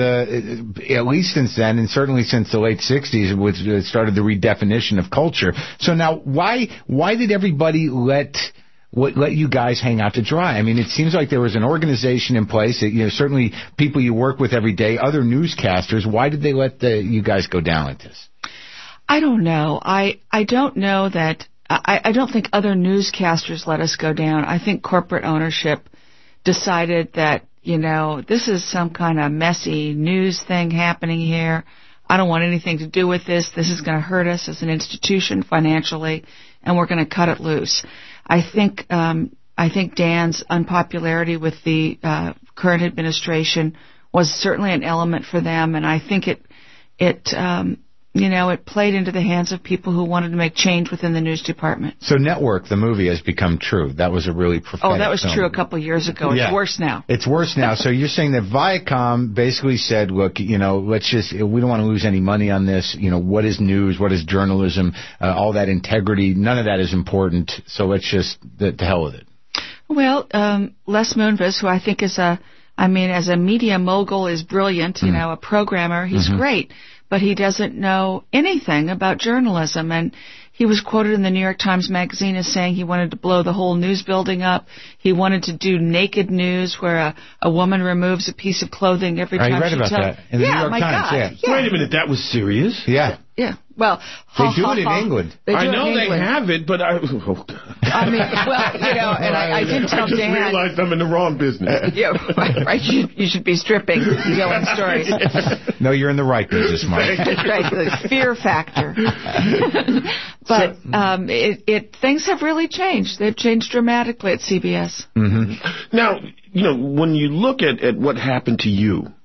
at least since then, and certainly since the late 60s, which started the redefinition of culture. So now, why did everybody let you guys hang out to dry? I mean, it seems like there was an organization in place that, certainly people you work with every day, other newscasters. Why did they let you guys go down like this? I don't know. I don't know that. I don't think other newscasters let us go down. I think corporate ownership decided that, this is some kind of messy news thing happening here. I don't want anything to do with this. This is going to hurt us as an institution financially, and we're going to cut it loose. I think Dan's unpopularity with the current administration was certainly an element for them, and I think it played into the hands of people who wanted to make change within the news department. So Network, the movie, has become true. That was a really prophetic that was film. true a couple of years ago. It's worse now. It's worse now. So you're saying that Viacom basically said, look, we don't want to lose any money on this. What is news? What is journalism? All that integrity, none of that is important. So let's just, to hell with it. Well, Les Moonves, who I think as a media mogul is brilliant, a programmer, he's great. But he doesn't know anything about journalism. And he was quoted in the New York Times Magazine as saying he wanted to blow the whole news building up. He wanted to do naked news where a woman removes a piece of clothing every time she tells. I read about that in the New York Times. Yeah. Wait a minute, that was serious? Yeah. Yeah. Well, they do it in England. I know they have it, but I did tell Dan. I just realized I'm in the wrong business. Yeah, right. You should be stripping, telling stories. No, you're in the right business, Mark. Right, the fear factor. But things have really changed. They've changed dramatically at CBS. Mm-hmm. Now, when you look at what happened to you,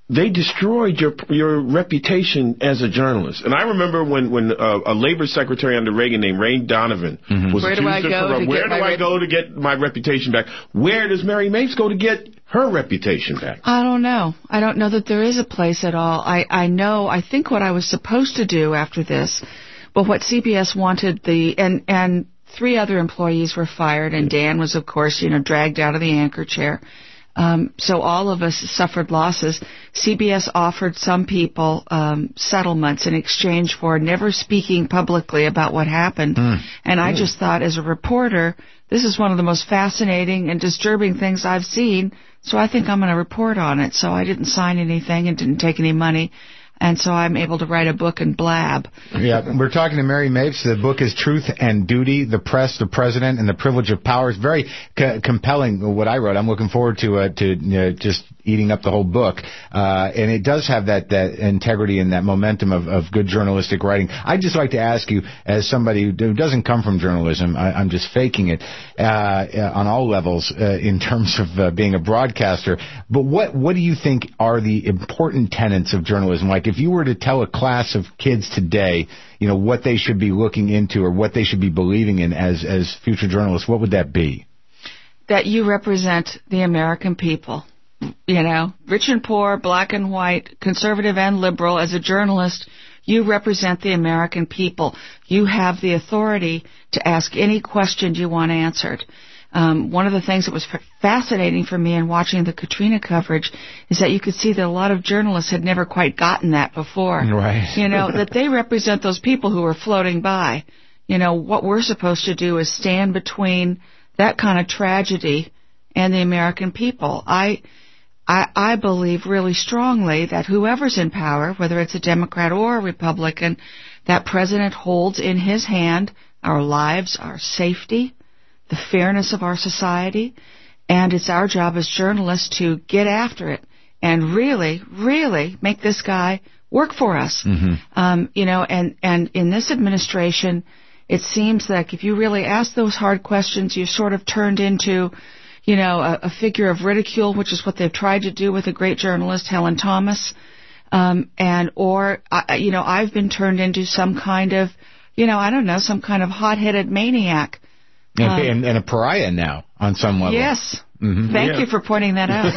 they destroyed your reputation as a journalist. And I remember when a labor secretary under Reagan named Ray Donovan was accused of corruption. Where do I go to get my reputation back? Where does Mary Mapes go to get her reputation back? I don't know. I don't know that there is a place at all. I think what I was supposed to do after this, but what CBS wanted and 3 other employees were fired, and Dan was, of course, dragged out of the anchor chair. So all of us suffered losses. CBS offered some people settlements in exchange for never speaking publicly about what happened. And I just thought, as a reporter, this is one of the most fascinating and disturbing things I've seen, so I think I'm going to report on it. So I didn't sign anything and didn't take any money. And so I'm able to write a book and blab. Yeah, we're talking to Mary Mapes. The book is Truth and Duty, The Press, the President, and the Privilege of Power. It's very compelling, what I wrote. I'm looking forward to just eating up the whole book. And it does have that integrity and that momentum of good journalistic writing. I'd just like to ask you, as somebody who doesn't come from journalism, I'm just faking it on all levels in terms of being a broadcaster, but what do you think are the important tenets of journalism? Like, if you were to tell a class of kids today, what they should be looking into or what they should be believing in as future journalists, what would that be? That you represent the American people. Rich and poor, black and white, conservative and liberal. As a journalist, you represent the American people. You have the authority to ask any question you want answered. One of the things that was fascinating for me in watching the Katrina coverage is that you could see that a lot of journalists had never quite gotten that before. Right. That they represent those people who are floating by. What we're supposed to do is stand between that kind of tragedy and the American people. I believe really strongly that whoever's in power, whether it's a Democrat or a Republican, that president holds in his hand our lives, our safety, the fairness of our society, and it's our job as journalists to get after it and really, really make this guy work for us. And in this administration, it seems like if you really ask those hard questions, you're sort of turned into a figure of ridicule, which is what they've tried to do with a great journalist, Helen Thomas, I've been turned into some kind of, some kind of hot-headed maniac. And a pariah now, on some level. Yes. Thank you for pointing that out.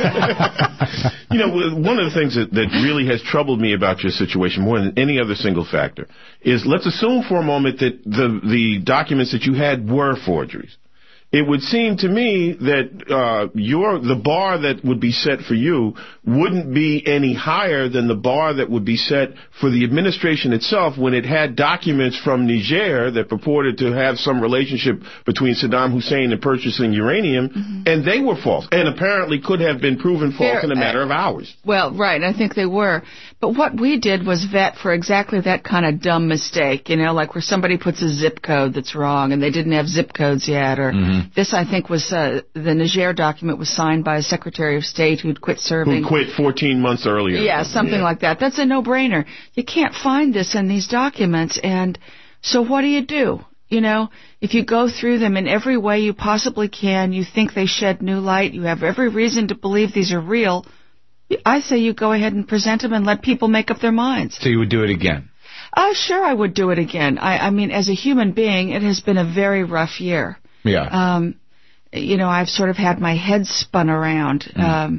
One of the things that really has troubled me about your situation more than any other single factor is, let's assume for a moment that the documents that you had were forgeries. It would seem to me that the bar that would be set for you wouldn't be any higher than the bar that would be set for the administration itself when it had documents from Niger that purported to have some relationship between Saddam Hussein and purchasing uranium, and they were false, and apparently could have been proven false in a matter of hours. Well, right, I think they were. But what we did was vet for exactly that kind of dumb mistake, like where somebody puts a zip code that's wrong and they didn't have zip codes yet, or this, I think, was the Niger document was signed by a Secretary of State who'd quit serving. Who quit 14 months earlier. Yeah, something like that. That's a no-brainer. You can't find this in these documents, and so what do? If you go through them in every way you possibly can, you think they shed new light, you have every reason to believe these are real, I say you go ahead and present them and let people make up their minds. So you would do it again? Sure, I would do it again. I mean, as a human being, it has been a very rough year. Yeah. I've sort of had my head spun around.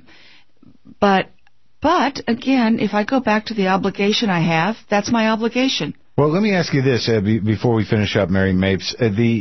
But again, if I go back to the obligation I have, that's my obligation. Well, let me ask you this before we finish up, Mary Mapes.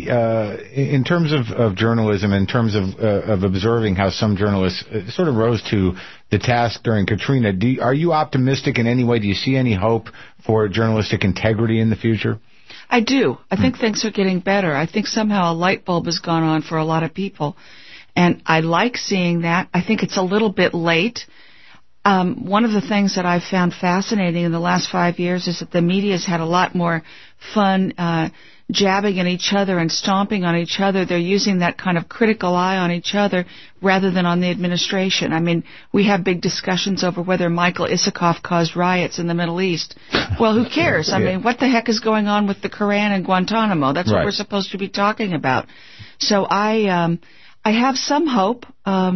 In terms of journalism, in terms of observing how some journalists sort of rose to the task during Katrina, are you optimistic in any way? Do you see any hope for journalistic integrity in the future? I do. I think things are getting better. I think somehow a light bulb has gone on for a lot of people. And I like seeing that. I think it's a little bit late. One of the things that I've found fascinating in the last 5 years is that the media's had a lot more fun jabbing at each other and stomping on each other. They're using that kind of critical eye on each other rather than on the administration. I mean, we have big discussions over whether Michael Isikoff caused riots in the Middle East. Well, who cares? I mean, what the heck is going on with the Koran and Guantanamo? That's what we're supposed to be talking about. So I have some hope.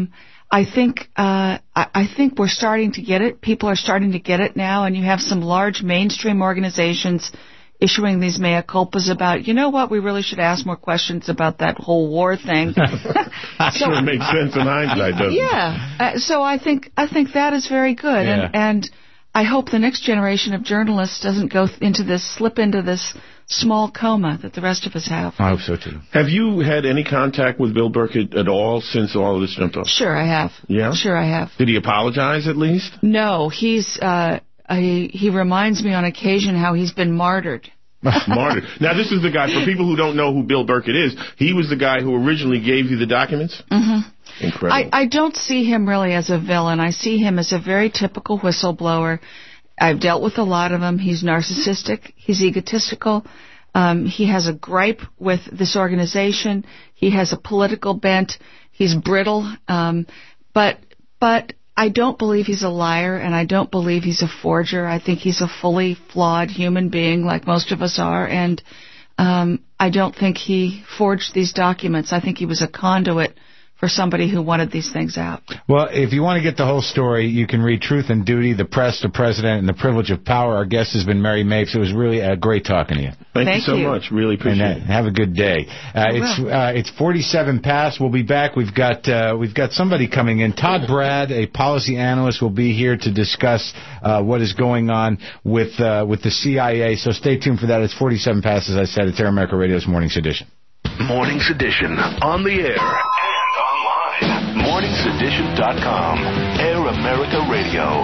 I think we're starting to get it. People are starting to get it now, and you have some large mainstream organizations issuing these mea culpas about, you know what, we really should ask more questions about that whole war thing. Sure makes sense in hindsight, doesn't it? Yeah. So I think that is very good, and I hope the next generation of journalists doesn't slip into this small coma that the rest of us have. I hope so, too. Have you had any contact with Bill Burke at all since all of this jumped off? Sure, I have. Yeah? Sure, I have. Did he apologize, at least? No, he reminds me on occasion how he's been martyred. Martyred. Now, this is the guy, for people who don't know who Bill Burke is, he was the guy who originally gave you the documents? Mm-hmm. Incredible. I don't see him really as a villain. I see him as a very typical whistleblower. I've dealt with a lot of them. He's narcissistic. He's egotistical. He has a gripe with this organization. He has a political bent. He's brittle. But I don't believe he's a liar, and I don't believe he's a forger. I think he's a fully flawed human being, like most of us are, and I don't think he forged these documents. I think he was a conduit for somebody who wanted these things out. Well, if you want to get the whole story, you can read Truth and Duty, The Press, the President, and the Privilege of Power. Our guest has been Mary Mapes. It was really great talking to you. Thank you so much. Really appreciate it. Have a good day. It's 47 past. We'll be back. We've got somebody coming in. Todd Brad, a policy analyst, will be here to discuss what is going on with the CIA. So stay tuned for that. It's 47 past, as I said. It's Air America Radio's Morning's Edition. Morning's Edition on the air. MorningsEdition.com. Air America Radio.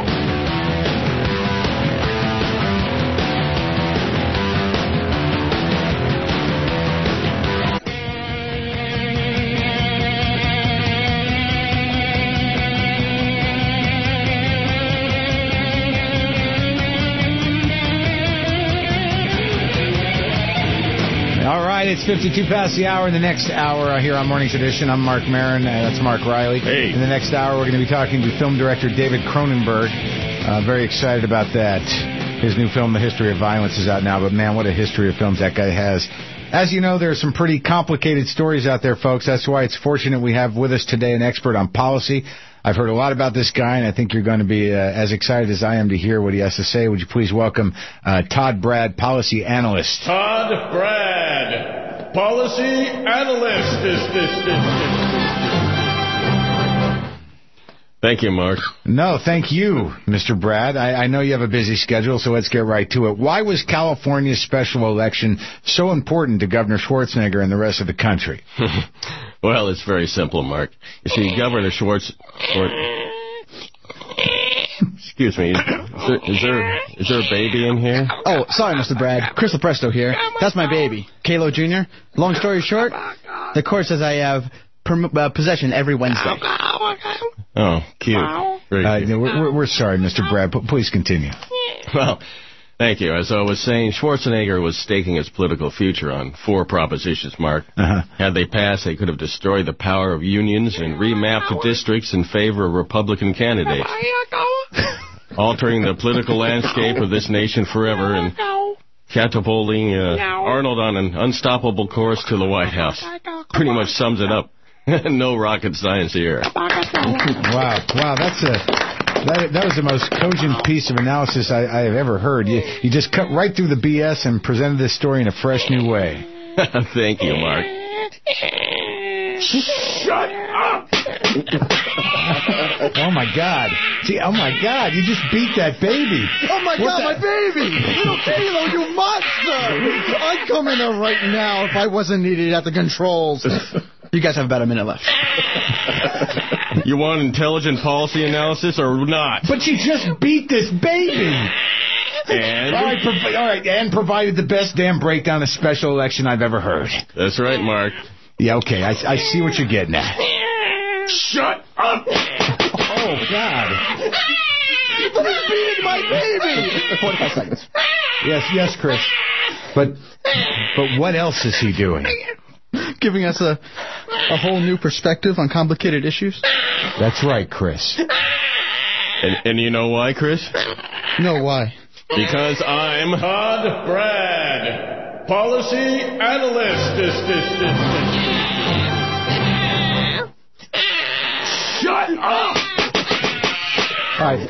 All right, it's 52 past the hour. In the next hour here on Morning's Edition, I'm Mark Maron. That's Mark Riley. Hey. In the next hour, we're going to be talking to film director David Cronenberg. Very excited about that. His new film, The History of Violence, is out now. But, man, what a history of films that guy has. As you know, there are some pretty complicated stories out there, folks. That's why it's fortunate we have with us today an expert on policy. I've heard a lot about this guy, and I think you're going to be as excited as I am to hear what he has to say. Would you please welcome Todd Brad, policy analyst. Todd Brad, policy analyst. Thank you, Mark. No, thank you, Mr. Brad. I know you have a busy schedule, so let's get right to it. Why was California's special election so important to Governor Schwarzenegger and the rest of the country? Well, it's very simple, Mark. You see, Governor Excuse me. Is there a baby in here? Oh, sorry, Mr. Brad. Chris Lepresto here. That's my baby, Kalo Jr. Long story short, the court says I have possession every Wednesday. Oh, cute. Very cute. We're sorry, Mr. Brad, but please continue. Well, thank you. As I was saying, Schwarzenegger was staking his political future on 4 propositions, Mark. Had they passed, they could have destroyed the power of unions and remapped the districts in favor of Republican candidates, altering the political landscape of this nation forever and catapulting Arnold on an unstoppable course to the White House. Pretty much sums it up. No rocket science here. Wow, that was the most cogent piece of analysis I have ever heard. You just cut right through the BS and presented this story in a fresh new way. Thank you, Mark. Shut up! Oh, my God. Oh, my God, you just beat that baby. Oh, my God, my baby! Little Kalo, you monster! I'd come in there right now if I wasn't needed at the controls. You guys have about a minute left. You want intelligent policy analysis or not? But you just beat this baby. And? All right, and provided the best damn breakdown of special election I've ever heard. That's right, Mark. Yeah, okay, I see what you're getting at. Shut up! Oh, God. But he's beating my baby! 45 seconds. Yes, Chris. But what else is he doing? Giving us a whole new perspective on complicated issues. That's right, Chris. And you know why, Chris? No, why? Because I'm Todd Brad, policy analyst. Shut Shut up! All right.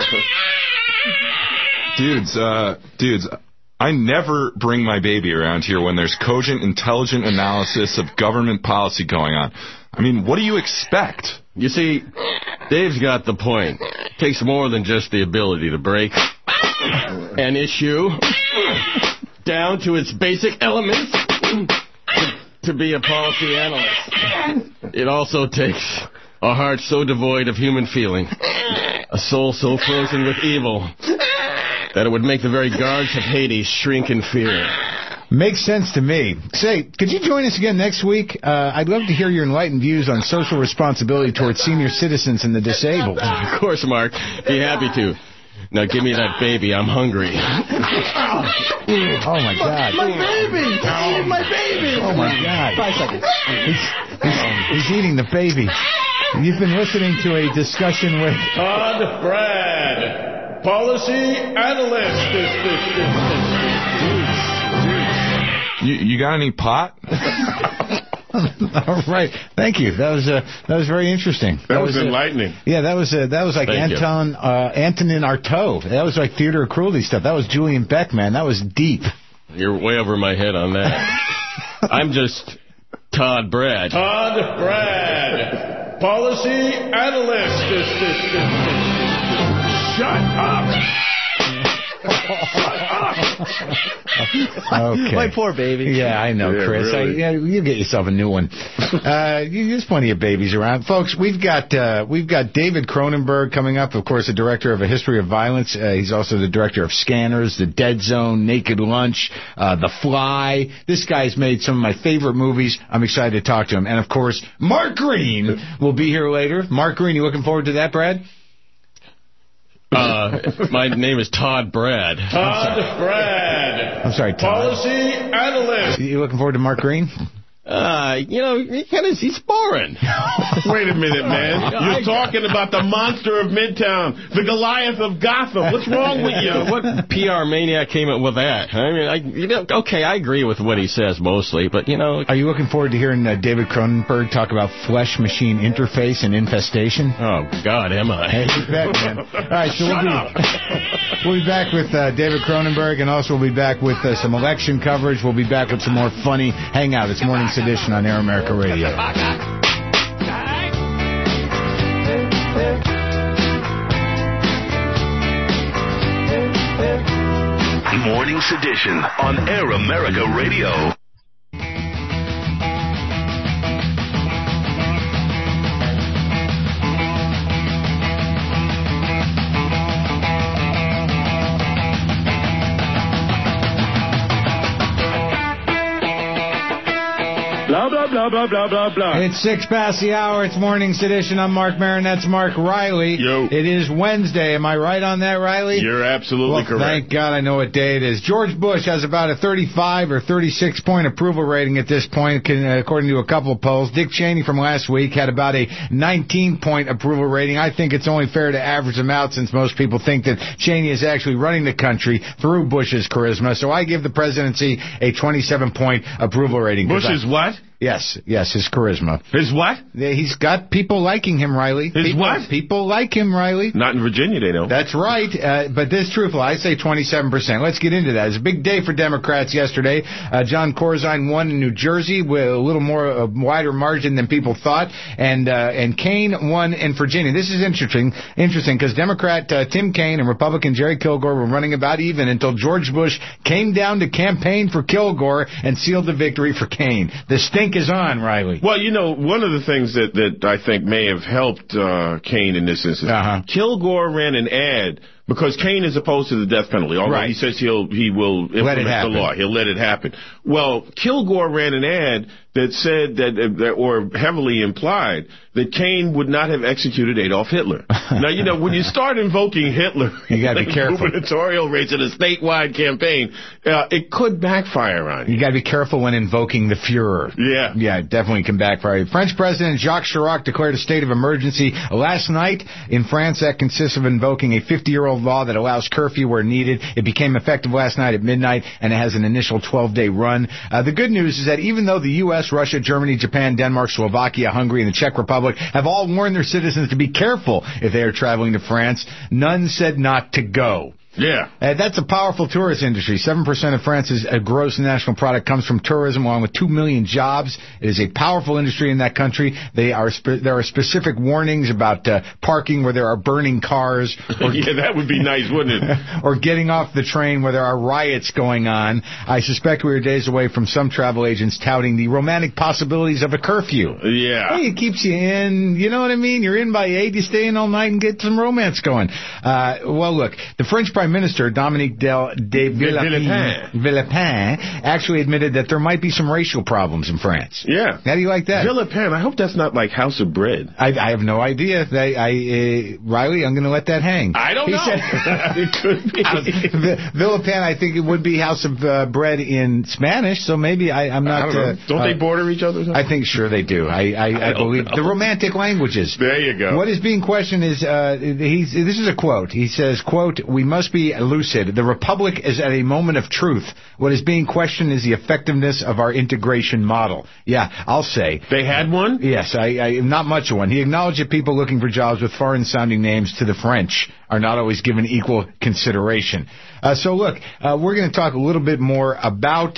Dudes, I never bring my baby around here when there's cogent, intelligent analysis of government policy going on. I mean, what do you expect? You see, Dave's got the point. It takes more than just the ability to break an issue down to its basic elements to be a policy analyst. It also takes a heart so devoid of human feeling, a soul so frozen with evil, that it would make the very guards of Hades shrink in fear. Makes sense to me. Say, could you join us again next week? I'd love to hear your enlightened views on social responsibility towards senior citizens and the disabled. Of course, Mark. Be happy to. Now give me that baby. I'm hungry. Oh, my God. My baby! My baby! Oh, my God. 5 seconds. He's eating the baby. You've been listening to a discussion with... Todd Brad, policy analyst. You got any pot? All right, thank you. That was very interesting. That was enlightening. Yeah, that was like Antonin Artaud. That was like theater of cruelty stuff. That was Julian Beck, man. That was deep. You're way over my head on that. I'm just Todd Brad. Todd Brad, policy analyst. Shut up. Okay. My poor baby. Yeah, I know, Chris. Really. You get yourself a new one. There's plenty of babies around, folks. We've got David Cronenberg coming up. Of course, the director of A History of Violence. He's also the director of Scanners, The Dead Zone, Naked Lunch, The Fly. This guy's made some of my favorite movies. I'm excited to talk to him. And of course, Mark Green will be here later. Mark Green, you looking forward to that, Brad? My name is Todd Brad. Todd Brad. I'm sorry, Todd. Policy analyst. You looking forward to Mark Green? He's boring. Wait a minute, man. You're talking about the monster of Midtown, the Goliath of Gotham. What's wrong with you? What PR maniac came up with that? I mean, okay, I agree with what he says mostly, but, Are you looking forward to hearing David Cronenberg talk about flesh-machine interface and infestation? Oh, God, am I? Hey, you bet, man. All right, so we'll be back with David Cronenberg, and also we'll be back with some election coverage. We'll be back with some more funny hangout. It's Morning Edition on Air America Radio. Morning Sedition on Air America Radio. Blah, blah, blah, blah, blah, blah, blah. It's 6 past the hour. It's Morning Sedition. I'm Mark Maron. That's Mark Riley. Yo. It is Wednesday. Am I right on that, Riley? You're absolutely correct. Thank God I know what day it is. George Bush has about a 35 or 36-point approval rating at this point, according to a couple of polls. Dick Cheney from last week had about a 19-point approval rating. I think it's only fair to average them out since most people think that Cheney is actually running the country through Bush's charisma. So I give the presidency a 27-point approval rating. Bush's what? Yes, his charisma. His what? He's got people liking him, Riley. What? People like him, Riley. Not in Virginia, they don't. That's right. But this truthful, I say 27%. Let's get into that. It's a big day for Democrats yesterday. John Corzine won in New Jersey with a little more wider margin than people thought, and Kaine won in Virginia. This is interesting because Democrat Tim Kaine and Republican Jerry Kilgore were running about even until George Bush came down to campaign for Kilgore and sealed the victory for Kaine. The stink is on, Riley. Well, one of the things that I think may have helped Kaine in this instance, Kilgore ran an ad because Kaine is opposed to the death penalty. Although he says he will implement the law. He'll let it happen. Well, Kilgore ran an ad that said that or heavily implied that Kaine would not have executed Adolf Hitler. Now, when you start invoking Hitler, you got to be careful. Gubernatorial race in a statewide campaign, it could backfire on you. You got to be careful when invoking the Fuhrer. Yeah, it definitely can backfire. French President Jacques Chirac declared a state of emergency last night in France. That consists of invoking a 50-year-old law that allows curfew where needed. It became effective last night at midnight, and it has an initial 12-day run. The good news is that even though the U.S. U.S., Russia, Germany, Japan, Denmark, Slovakia, Hungary, and the Czech Republic have all warned their citizens to be careful if they are traveling to France. None said not to go. Yeah. That's a powerful tourist industry. 7% of France's gross national product comes from tourism, along with 2 million jobs. It is a powerful industry in that country. There are specific warnings about parking where there are burning cars. Or yeah, that would be nice, wouldn't it? Or getting off the train where there are riots going on. I suspect we are days away from some travel agents touting the romantic possibilities of a curfew. Yeah. Hey, it keeps you in. You know what I mean? You're in by 8. You stay in all night and get some romance going. Well, look, the French Prime Minister Dominique de Villepin actually admitted that there might be some racial problems in France. Yeah. How do you like that? Villepin, I hope that's not like House of Bread. I have no idea. Riley, I'm going to let that hang. I don't know. It could be. Villepin, I think it would be House of Bread in Spanish, so maybe I'm not... I don't know. Don't they border each other? I think sure they do. I believe the romantic languages. There you go. What is being questioned is, this is a quote. He says, quote, "We must be lucid. The Republic is at a moment of truth. What is being questioned is the effectiveness of our integration model." Yeah, I'll say. They had one? Yes, not much of one. He acknowledged that people looking for jobs with foreign-sounding names to the French are not always given equal consideration. So look, we're going to talk a little bit more about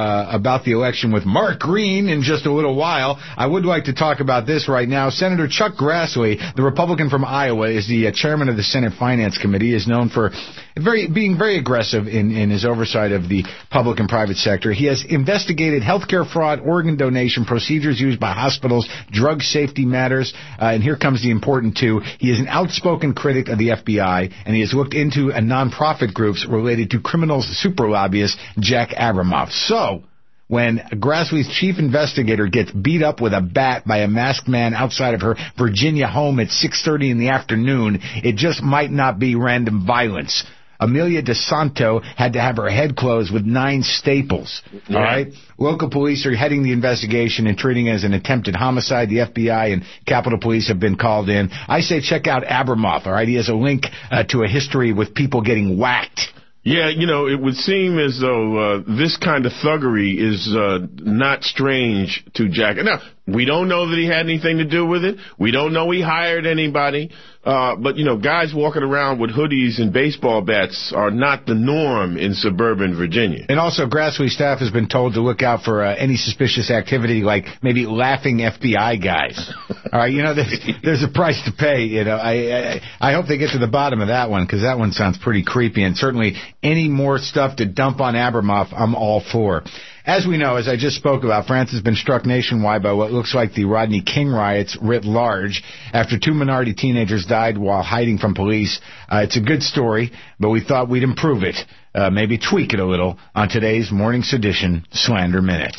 the election with Mark Green in just a little while. I would like to talk about this right now. Senator Chuck Grassley, the Republican from Iowa, is the chairman of the Senate Finance Committee, is known for being very aggressive in his oversight of the public and private sector. He has investigated healthcare fraud, organ donation, procedures used by hospitals, drug safety matters, and here comes the important two. He is an outspoken critic of the FBI, and he has looked into nonprofit groups related to criminal super lobbyist Jack Abramoff. So, when Grassley's chief investigator gets beat up with a bat by a masked man outside of her Virginia home at 6:30 in the afternoon, it just might not be random violence. Amelia DeSanto had to have her head closed with 9 staples. Yeah. All right? Local police are heading the investigation and treating it as an attempted homicide. The FBI and Capitol Police have been called in. I say check out Abramoff, all right? He has a link to a history with people getting whacked. Yeah, it would seem as though this kind of thuggery is not strange to Jack. Now, we don't know that he had anything to do with it. We don't know he hired anybody. But, guys walking around with hoodies and baseball bats are not the norm in suburban Virginia. And also, Grassley's staff has been told to look out for any suspicious activity, like maybe laughing FBI guys. All right, there's a price to pay. I hope they get to the bottom of that one, because that one sounds pretty creepy. And certainly any more stuff to dump on Abramoff, I'm all for. As we know, as I just spoke about, France has been struck nationwide by what looks like the Rodney King riots writ large after 2 minority teenagers died while hiding from police. It's a good story, but we thought we'd improve it, maybe tweak it a little on today's Morning Sedition Slander Minute.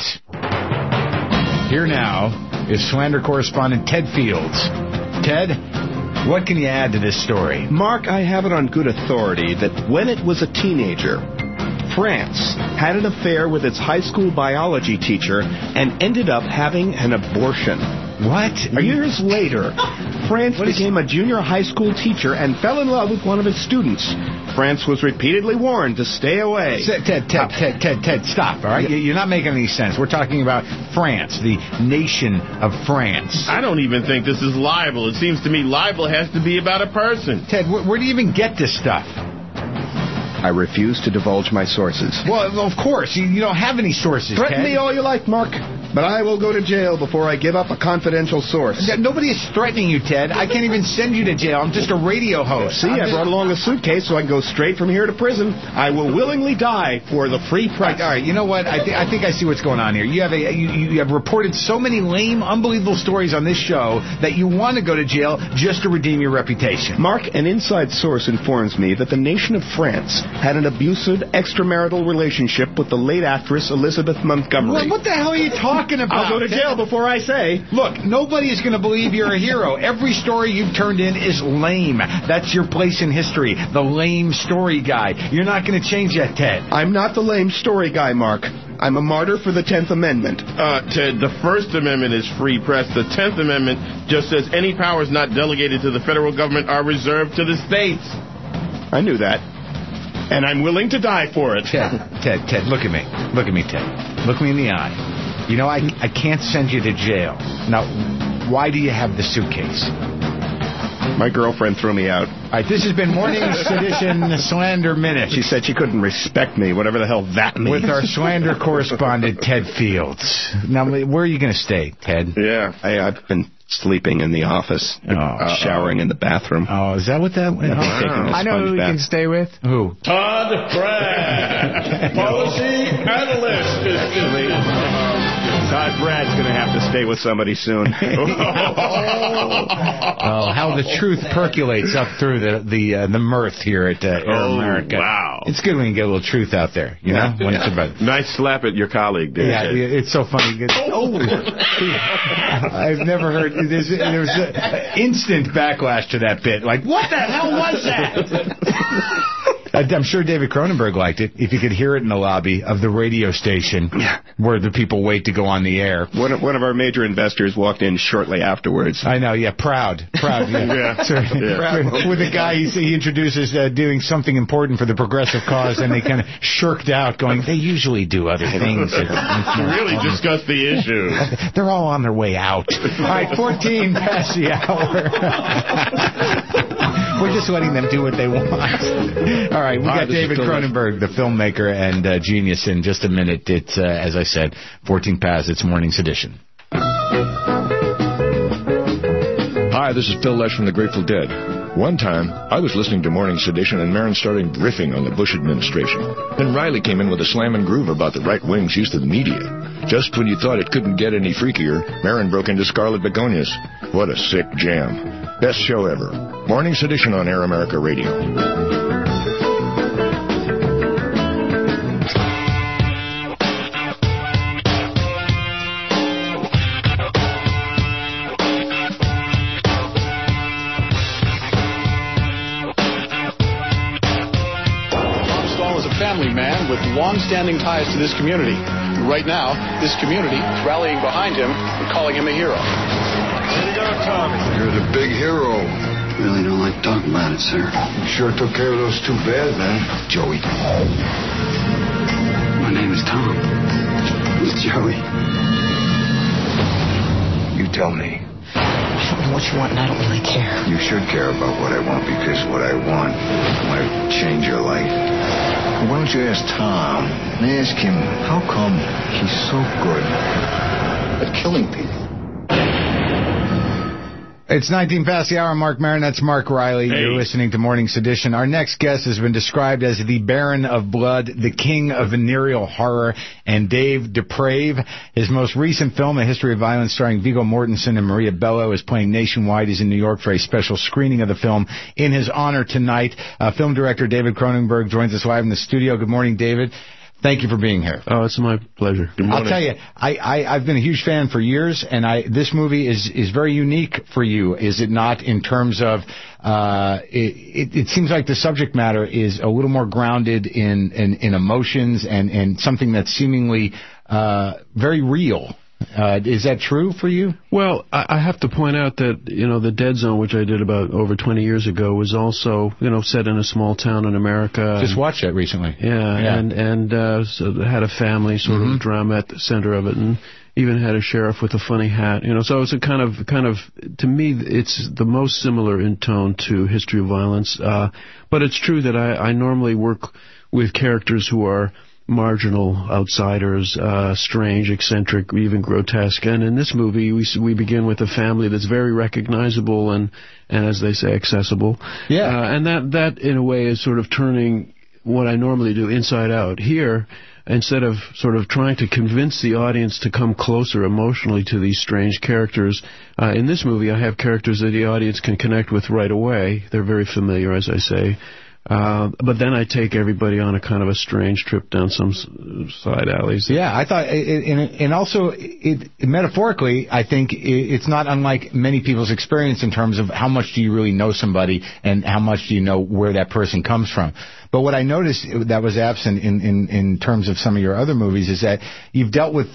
Here now is Slander correspondent Ted Fields. Ted, what can you add to this story? Mark, I have it on good authority that when it was a teenager, France had an affair with its high school biology teacher and ended up having an abortion. What? Years later, France became a junior high school teacher and fell in love with one of his students. France was repeatedly warned to stay away. Ted, stop, all right? You're not making any sense. We're talking about France, the nation of France. I don't even think this is libel. It seems to me libel has to be about a person. Ted, where do you even get this stuff? I refuse to divulge my sources. Well, of course. You don't have any sources, Threaten Ted. me all you like, Mark, but I will go to jail before I give up a confidential source. Nobody is threatening you, Ted. I can't even send you to jail. I'm just a radio host. See, I brought along a suitcase so I can go straight from here to prison. I will willingly die for the free press. All right, you know what? I think I see what's going on here. You have reported so many lame, unbelievable stories on this show that you want to go to jail just to redeem your reputation. Mark, an inside source informs me that the nation of France had an abusive extramarital relationship with the late actress Elizabeth Montgomery. What the hell are you talking about? I'll go to jail before I say. Look, nobody is going to believe you're a hero. Every story you've turned in is lame. That's your place in history, the lame story guy. You're not going to change that, Ted. I'm not the lame story guy, Mark. I'm a martyr for the 10th Amendment. Ted, the First Amendment is free press. The 10th Amendment just says any powers not delegated to the federal government are reserved to the states. I knew that. And I'm willing to die for it. Ted, look at me. Look at me, Ted. Look me in the eye. You know, I can't send you to jail. Now, why do you have the suitcase? My girlfriend threw me out. All right, this has been Morning Sedition Slander Minute. She said she couldn't respect me, whatever the hell that means. With our slander correspondent, Ted Fields. Now, where are you going to stay, Ted? Yeah. I've been sleeping in the office, showering in the bathroom. Oh, is that what that was? I know who you can stay with. Who? Todd Brad, policy analyst. Todd Brad's going to have to stay with somebody soon. Oh, how the truth percolates up through the mirth here at Air America. Wow. It's good when you get a little truth out there, you know? When it's about... Nice slap at your colleague there. Yeah, it's so funny. I've never heard... There was an instant backlash to that bit. Like, what the hell was that? I'm sure David Cronenberg liked it, if you could hear it in the lobby of the radio station where the people wait to go on the air. One of our major investors walked in shortly afterwards. I know, yeah, proud. Yeah. Proud. With a guy he introduces doing something important for the progressive cause, and they kind of shirked out, going, they usually do other things. Really discuss the issue. They're all on their way out. All right, 14 past the hour. We're just letting them do what they want. All right, we got David Cronenberg, the filmmaker and genius, in just a minute. It's, as I said, 14 past. It's Morning Sedition. Hi, this is Phil Lesh from the Grateful Dead. One time, I was listening to Morning Sedition, and Maron started riffing on the Bush administration. Then Riley came in with a slam and groove about the right wing's use of the media. Just when you thought it couldn't get any freakier, Maron broke into Scarlet Begonias. What a sick jam. Best show ever. Morning Sedition on Air America Radio. Man with long-standing ties to this community. Right now, this community is rallying behind him and calling him a hero. Way to go, Tommy. You're the big hero. Really don't like talking about it, sir. You sure took care of those two bad men, Joey. My name is Tom. It's Joey. You tell me. I don't know what you want, and I don't really care. You should care about what I want, because what I want might change your life. Why don't you ask Tom and ask him how come he's so good at killing people? It's 19 past the hour. Mark Maron, that's Mark Riley. Hey. You're listening to Morning Sedition. Our next guest has been described as the Baron of Blood, the King of Venereal Horror, and Dave Deprave. His most recent film, A History of Violence, starring Viggo Mortensen and Maria Bello, is playing nationwide. He's in New York for a special screening of the film in his honor tonight. Film director David Cronenberg joins us live in the studio. Good morning, David. Thank you for being here. Oh, it's my pleasure. I'll tell you, I've been a huge fan for years, and this movie is very unique for you, is it not, in terms of it seems like the subject matter is a little more grounded in emotions and something that's seemingly very real. Is that true for you? Well, I have to point out that, the Dead Zone, which I did about over 20 years ago, was also, set in a small town in America. Just watched that recently. Yeah. And so it had a family sort of drama at the center of it, and even had a sheriff with a funny hat. So it's a kind of, to me, it's the most similar in tone to History of Violence. But it's true that I normally work with characters who are marginal, outsiders, strange, eccentric, even grotesque. And in this movie, we begin with a family that's very recognizable and as they say, accessible. Yeah. And that in a way is sort of turning what I normally do inside out. Here, instead of sort of trying to convince the audience to come closer emotionally to these strange characters, in this movie I have characters that the audience can connect with right away. They're very familiar, as I say. But then I take everybody on a kind of a strange trip down some side alleys. Yeah, I thought, and also, metaphorically, I think it's not unlike many people's experience in terms of how much do you really know somebody and how much do you know where that person comes from. But what I noticed that was absent in terms of some of your other movies is that you've dealt with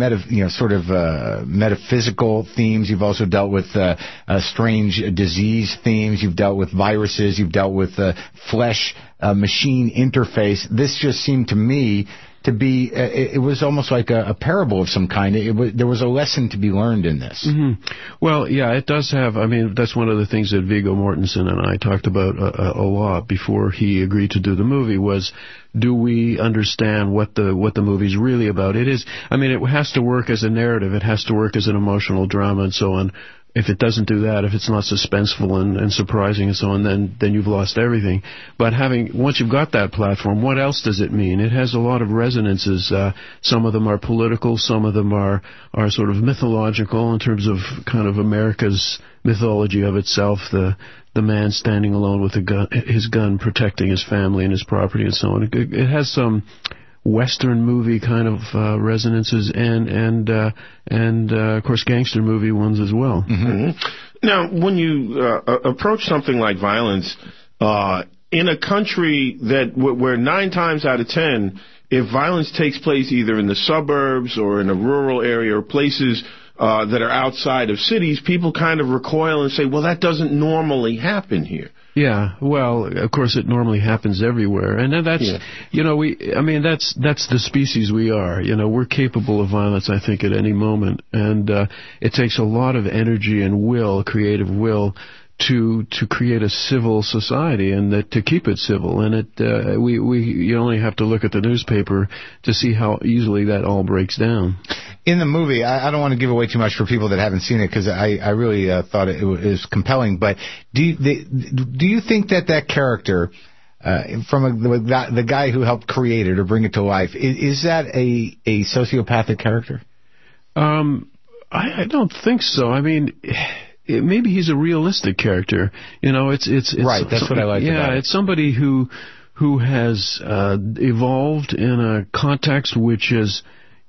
metaphysical themes. You've also dealt with strange disease themes. You've dealt with viruses. You've dealt with flesh machine interface. This just seemed to me to be, it was almost like a parable of some kind. There was a lesson to be learned in this. Mm-hmm. Well, yeah, it does have, I mean, that's one of the things that Viggo Mortensen and I talked about a lot before he agreed to do the movie was, do we understand what the movie's really about? It is, I mean, it has to work as a narrative, it has to work as an emotional drama and so on. If it doesn't do that, if it's not suspenseful and surprising and so on, then you've lost everything. But once you've got that platform, what else does it mean? It has a lot of resonances. Some of them are political, some of them are sort of mythological in terms of kind of America's mythology of itself, the man standing alone with his gun protecting his family and his property and so on. It has some Western movie kind of resonances and of course gangster movie ones as well. Mm-hmm. Now, when you approach something like violence in a country where 9 times out of 10, if violence takes place either in the suburbs or in a rural area or places that are outside of cities, people kind of recoil and say, well, that doesn't normally happen here. Yeah, well, of course it normally happens everywhere. And that's, that's the species we are. We're capable of violence, I think, at any moment. And it takes a lot of energy and will, creative will, to create a civil society and to keep it civil. And you only have to look at the newspaper to see how easily that all breaks down. In the movie, I don't want to give away too much for people that haven't seen it because I really thought it was compelling. But do you think that character, from the guy who helped create it or bring it to life, is that a sociopathic character? I don't think so. I mean, maybe he's a realistic character. It's right. That's what I like. Yeah, it's somebody who has evolved in a context which is.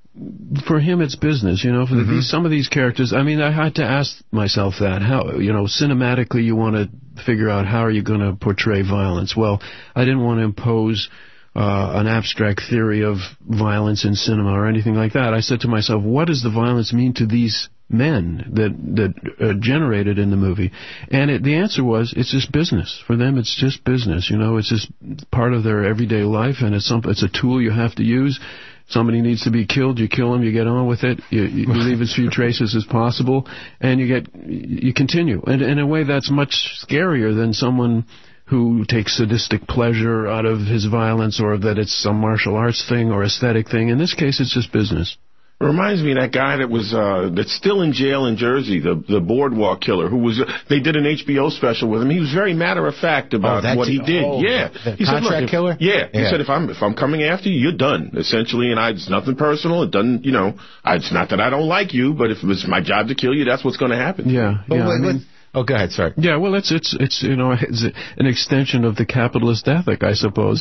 For him, it's business, For some of these characters, I mean, I had to ask myself that. How, cinematically, you want to figure out how are you going to portray violence. Well, I didn't want to impose an abstract theory of violence in cinema or anything like that. I said to myself, what does the violence mean to these men that generated in the movie? And the answer was, it's just business. For them, it's just business. It's just part of their everyday life, and it's a tool you have to use. Somebody needs to be killed, you kill him, you get on with it, you leave as few traces as possible, and you continue. And in a way, that's much scarier than someone who takes sadistic pleasure out of his violence, or that it's some martial arts thing or aesthetic thing. In this case, it's just business. It reminds me of that guy that's still in jail in Jersey, the Boardwalk Killer, they did an HBO special with him. He was very matter of fact about what he did. He said, look, killer? Yeah. He said, if I'm coming after you, you're done, essentially, and it's nothing personal. It doesn't, it's not that I don't like you, but if it's my job to kill you, that's what's going to happen. Yeah. Oh, go ahead. Sorry. Yeah, well, it's it's an extension of the capitalist ethic, I suppose,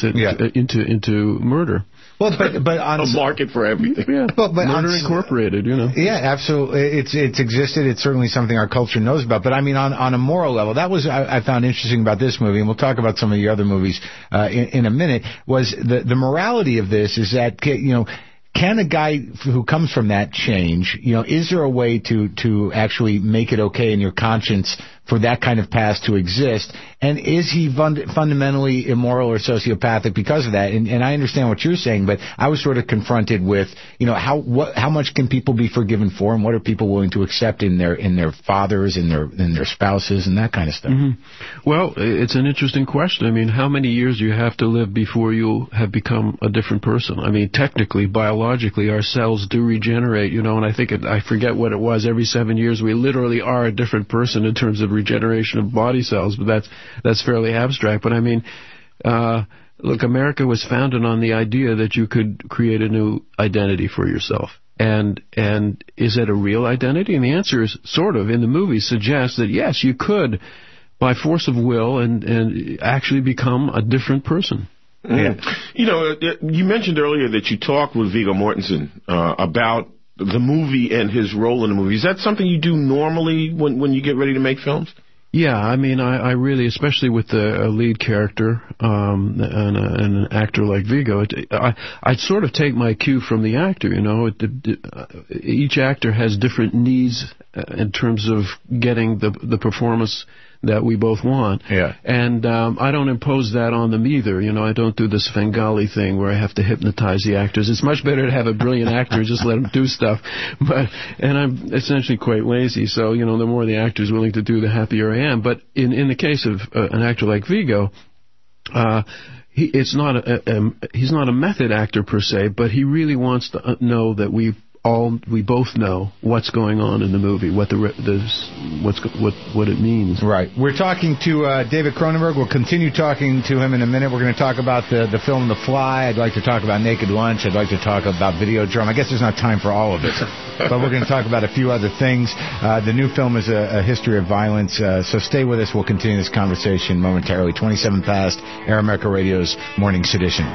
into murder. Well, but on a market for everything. Yeah, but Murder Incorporated, Yeah, absolutely. It's existed. It's certainly something our culture knows about. But I mean, on a moral level, that was I found interesting about this movie, and we'll talk about some of the other movies in a minute. Was the morality of this is that can a guy who comes from that change? Is there a way to actually make it okay in your conscience for that kind of past to exist? And is he fundamentally immoral or sociopathic because of that? And I understand what you're saying, but I was sort of confronted with, how much can people be forgiven for, and what are people willing to accept in their fathers, in their spouses, and that kind of stuff? Mm-hmm. Well, it's an interesting question. I mean, how many years do you have to live before you have become a different person? I mean, technically, biologically, our cells do regenerate, and I forget what it was, every 7 years we literally are a different person in terms of regeneration of body cells, but that's fairly abstract. But I mean, look, America was founded on the idea that you could create a new identity for yourself. And is it a real identity? And the answer is sort of, in the movie, suggests that yes, you could, by force of will, and actually become a different person. Yeah. You mentioned earlier that you talked with Viggo Mortensen about the movie and his role in the movie. Is that something you do normally when you get ready to make films? Yeah, I mean, I really, especially with a lead character and an actor like Viggo, I sort of take my cue from the actor. Each actor has different needs in terms of getting the performance that we both want. Yeah. And I don't impose that on them either. You know, I don't do this Svengali thing where I have to hypnotize the actors. It's much better to have a brilliant actor, just let them do stuff. And I'm essentially quite lazy, so, you know, the more the actor's willing to do, the happier I am. But in the case of an actor like Viggo, he's not a method actor per se, but he really wants to know that we both know what's going on in the movie, what it means. Right. We're talking to David Cronenberg. We'll continue talking to him in a minute. We're going to talk about the film The Fly. I'd like to talk about Naked Lunch. I'd like to talk about Videodrome. I guess there's not time for all of it, but we're going to talk about a few other things. The new film is a history of violence, so stay with us. We'll continue this conversation momentarily. 27 past, Air America Radio's Morning Sedition.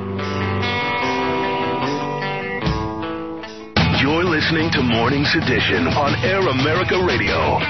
You're listening to Morning Sedition on Air America Radio.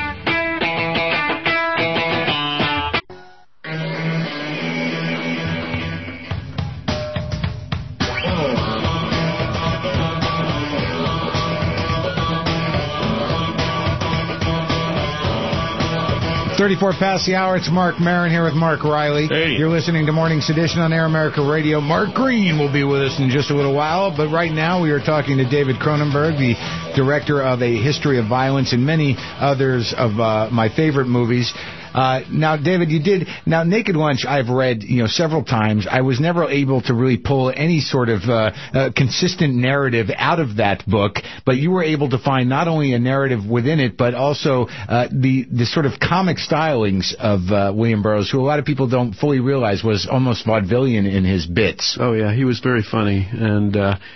34 past the hour. It's Mark Maron here with Mark Riley. Hey. You're listening to Morning Sedition on Air America Radio. Mark Green will be with us in just a little while, but right now we are talking to David Cronenberg, the director of A History of Violence and many others of my favorite movies. Now, David, Naked Lunch I've read, several times. I was never able to really pull any sort of consistent narrative out of that book, but you were able to find not only a narrative within it, but also the sort of comic stylings of William Burroughs, who a lot of people don't fully realize was almost vaudevillian in his bits. Oh, yeah, he was very funny, and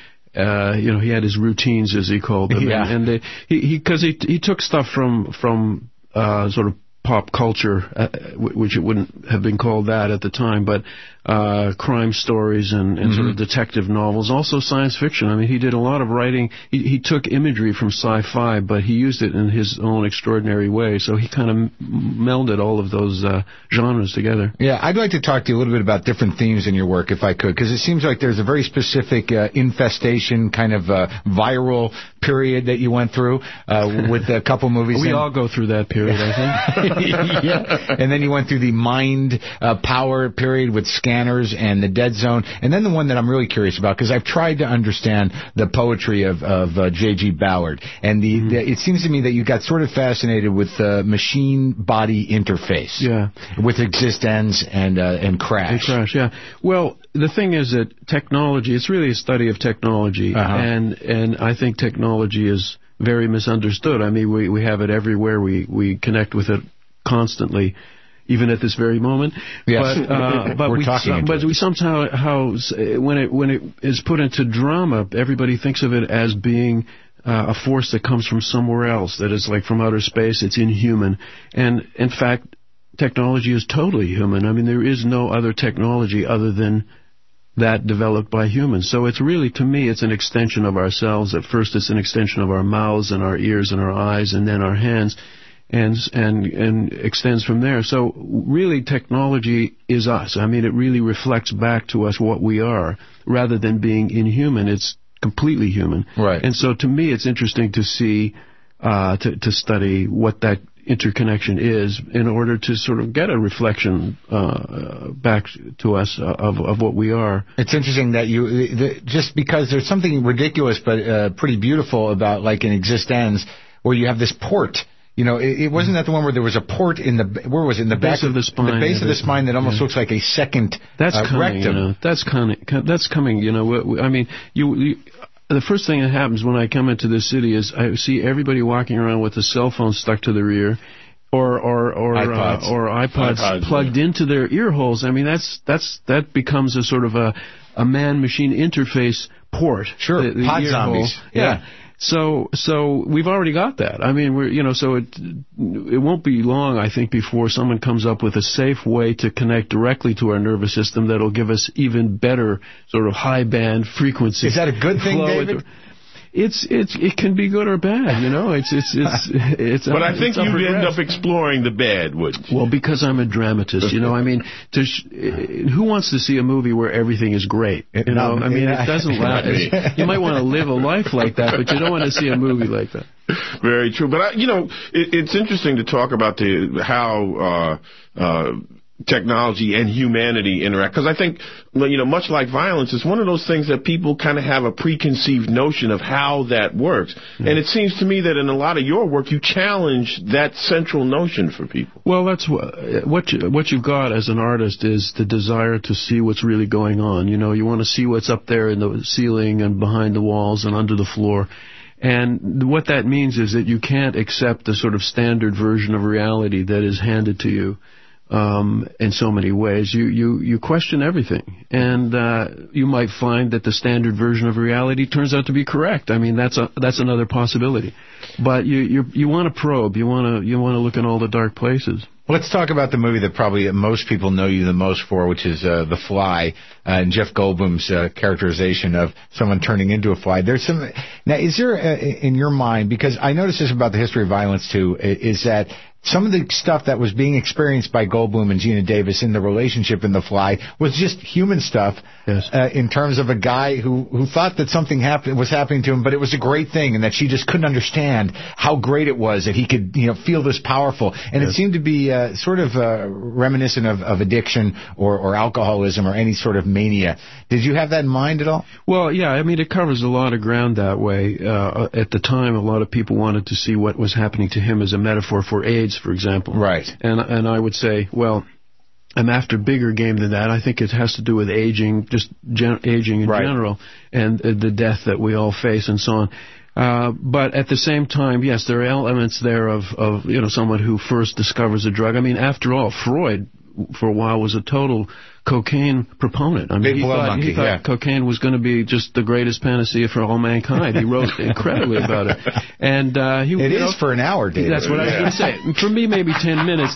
he had his routines, as he called them. Yeah. And he took stuff from sort of pop culture, which it wouldn't have been called that at the time, but crime stories and sort of detective novels, also science fiction. I mean, he did a lot of writing. He took imagery from sci-fi, but he used it in his own extraordinary way, so he kind of melded all of those genres together. Yeah, I'd like to talk to you a little bit about different themes in your work, if I could, because it seems like there's a very specific infestation kind of viral period that you went through with a couple movies. We all go through that period, I think. Yeah. And then you went through the mind power period with Scanners and the Dead Zone, and then the one that I'm really curious about, because I've tried to understand the poetry of J.G. Ballard, and it seems to me that you got sort of fascinated with machine-body interface. Yeah. With Existenz and Crash. And Crash, yeah. Well, the thing is that technology, it's really a study of technology, and I think technology is very misunderstood. I mean, we have it everywhere. We connect with it constantly, even at this very moment. Yes. But we somehow, when it is put into drama, everybody thinks of it as being a force that comes from somewhere else, that is like from outer space. It's inhuman. And in fact, technology is totally human. I mean, there is no other technology other than that developed by humans. So it's really, to me, it's an extension of ourselves. At first, it's an extension of our mouths and our ears and our eyes and then our hands, and extends from there. So really, technology is us. I mean, it really reflects back to us what we are. Rather than being inhuman, it's completely human. Right. And so to me, it's interesting to see, to study what that interconnection is in order to sort of get a reflection back to us of what we are. It's interesting that just because there's something ridiculous but pretty beautiful about, like, in Existenz, where you have this port. It wasn't that the one where there was a port in the back of the spine, the base of the spine that almost looks like a second rectum. That's coming. I mean, the first thing that happens when I come into this city is I see everybody walking around with a cell phone stuck to their ear, or iPods plugged into their ear holes. I mean, that becomes a sort of a man-machine interface port. Sure, pod zombies. Yeah. So we've already got that. I mean, so it won't be long, I think, before someone comes up with a safe way to connect directly to our nervous system that'll give us even better sort of high band frequency. Is that a good thing, David? It can be good or bad, It's but I think you'd end up exploring the bad, wouldn't you? Well, because I'm a dramatist, I mean, who wants to see a movie where everything is great? It doesn't last. You might want to live a life like that, but you don't want to see a movie like that. Very true. But, it's interesting to talk about how technology and humanity interact. Because I think, much like violence, it's one of those things that people kind of have a preconceived notion of how that works. Mm. And it seems to me that in a lot of your work, you challenge that central notion for people. Well, that's what you've got as an artist is the desire to see what's really going on. You want to see what's up there in the ceiling and behind the walls and under the floor. And what that means is that you can't accept the sort of standard version of reality that is handed to you. In so many ways, you question everything, and you might find that the standard version of reality turns out to be correct. I mean, that's another possibility. But you want to probe, you want to look in all the dark places. Let's talk about the movie that probably most people know you the most for, which is The Fly, and Jeff Goldblum's characterization of someone turning into a fly. Now, is there in your mind, because I noticed this about the history of violence too, is that some of the stuff that was being experienced by Goldblum and Geena Davis in the relationship in The Fly was just human stuff. Yes. In terms of a guy who thought that something was happening to him, but it was a great thing, and that she just couldn't understand how great it was that he could feel this powerful. And yes. It seemed to be sort of reminiscent of addiction or alcoholism or any sort of mania. Did you have that in mind at all? Well, yeah. I mean, it covers a lot of ground that way. At the time, a lot of people wanted to see what was happening to him as a metaphor for AIDS, for example. Right. And I would say, well, I'm after bigger game than that. I think it has to do with aging, just aging in general, and the death that we all face and so on. But at the same time, yes, there are elements there of someone who first discovers a drug. I mean, after all, Freud, for a while, was a total cocaine proponent. I mean, he thought cocaine was going to be just the greatest panacea for all mankind. He wrote incredibly about it. And it is for an hour, David. That's what I was going to say. For me, maybe 10 minutes.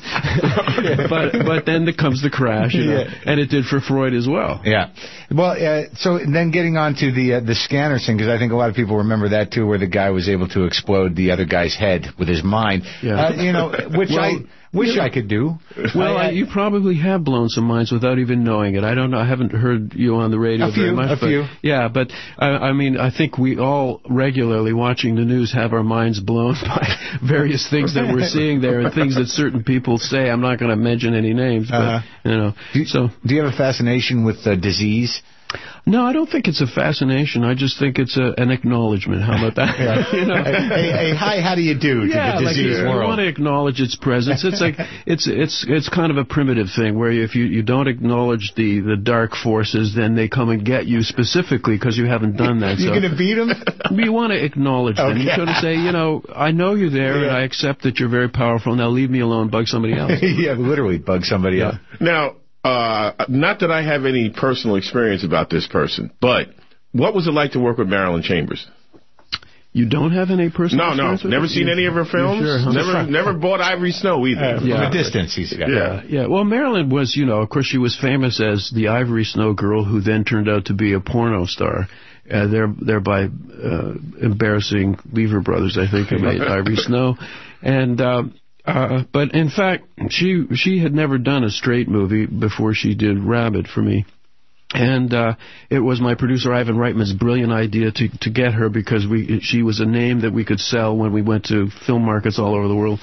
but then comes the crash, and it did for Freud as well. Yeah. Well, so then getting on to the scanner thing, because I think a lot of people remember that too, where the guy was able to explode the other guy's head with his mind. Yeah. Which I wish I could do. Well, you probably have blown some minds without even knowing it. I don't know. I haven't heard you on the radio very much. A few. Yeah, but I mean, I think we all regularly watching the news have our minds blown by various things that we're seeing there and things that certain people say. I'm not going to mention any names, but do you have a fascination with disease? No, I don't think it's a fascination. I just think it's an acknowledgement. How about that? Hey, hi, how do you do to the disease world? You want to acknowledge its presence. It's like it's kind of a primitive thing where if you don't acknowledge the dark forces, then they come and get you specifically because you haven't done that. You're going to beat them? You want to acknowledge them. You sort of say, I know you're there, and I accept that you're very powerful. Now leave me alone. Bug somebody else. Yeah, literally bug somebody else. Now. Not that I have any personal experience about this person, but what was it like to work with Marilyn Chambers? You don't have any personal experience? No. Never seen any of her films? Sure, huh? Never bought Ivory Snow either. From a distance, he's got. Yeah. Well, Marilyn was, of course, she was famous as the Ivory Snow girl who then turned out to be a porno star. Thereby embarrassing Lever Brothers, I think, who made Ivory Snow. And but in fact, she had never done a straight movie before she did Rabid for me. And it was my producer Ivan Reitman's brilliant idea to get her because she was a name that we could sell when we went to film markets all over the world.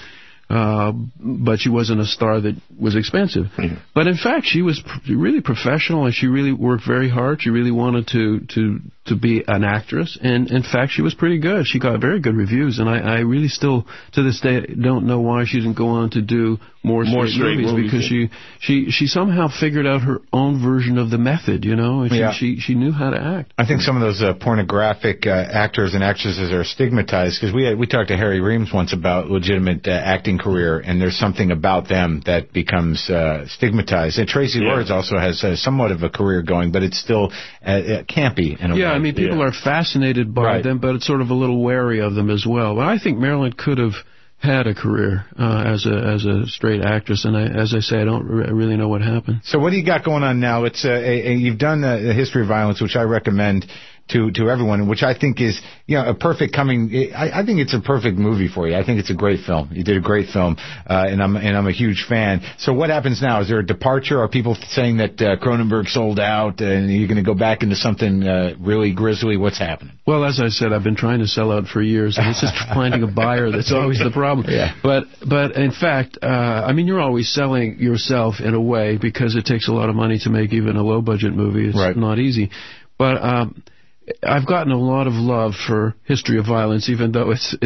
But she wasn't a star that was expensive. Mm-hmm. But in fact, she was really professional, and she really worked very hard. She really wanted to be an actress, and in fact, she was pretty good. She got very good reviews, and I really still, to this day, don't know why she didn't go on to do more straight movies because she somehow figured out her own version of the method, and she knew how to act. I think some of those pornographic actors and actresses are stigmatized because we talked to Harry Reams once about legitimate acting career, and there's something about them that becomes stigmatized. And Tracy Lords also has somewhat of a career going, but it's still campy in a way. Yeah, I mean, people are fascinated by them, but it's sort of a little wary of them as well. But I think Marilyn could have had a career as a straight actress, and as I say, I don't really know what happened. So what do you got going on now? It's you've done the History of Violence, which I recommend to everyone, which I think is, a perfect I think it's a perfect movie for you. I think it's a great film. You did a great film, and I'm a huge fan. So what happens now? Is there a departure? Are people saying that Cronenberg sold out and you're going to go back into something really grisly? What's happening? Well, as I said, I've been trying to sell out for years, and it's just finding a buyer that's always the problem. Yeah. But in fact, you're always selling yourself in a way, because it takes a lot of money to make even a low-budget movie. It's not easy. But I've gotten a lot of love for History of Violence, even though it's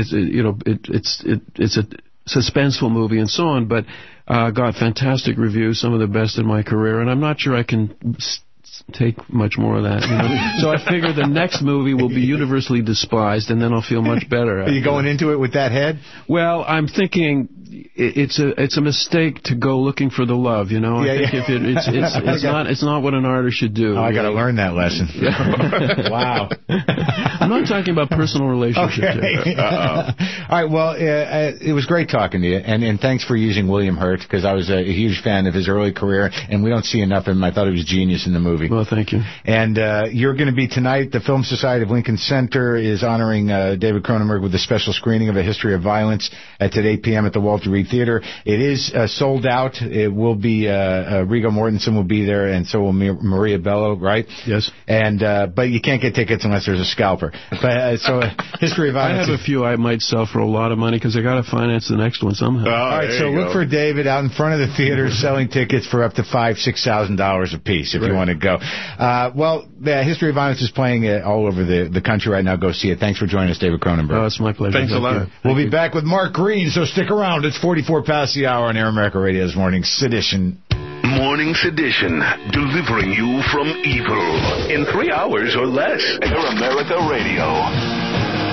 a suspenseful movie and so on. But got fantastic reviews, some of the best in my career, and I'm not sure I can take much more of that. So I figure the next movie will be universally despised, and then I'll feel much better. Are you going into it with that head? Well, I'm thinking it's a mistake to go looking for the love. I think it's not what an artist should do. Oh, I got to learn that lesson. Wow. I'm not talking about personal relationships. Okay. All right. Well, it was great talking to you, and thanks for using William Hurt, because I was a huge fan of his early career, and we don't see enough of him. I thought he was genius in the movie. Well, thank you. And you're going to be tonight. The Film Society of Lincoln Center is honoring David Cronenberg with a special screening of A History of Violence at 8 p.m. at the Walter Reed Theater. It is sold out. It will be Viggo Mortensen will be there, and so will Maria Bello, right? Yes. And but you can't get tickets unless there's a scalper. But so History of Violence. I have a few I might sell for a lot of money, because I got to finance the next one somehow. All right, so look for David out in front of the theater selling tickets for up to $5,000-$6,000 a piece if you want to go. Well, the History of Violence is playing all over the country right now. Go see it. Thanks for joining us, David Cronenberg. Oh, it's my pleasure. Thanks a lot. We'll be back with Mark Green, so stick around. It's 44 past the hour on Air America Radio this morning. Sedition. Morning Sedition, delivering you from evil in 3 hours or less. Air America Radio.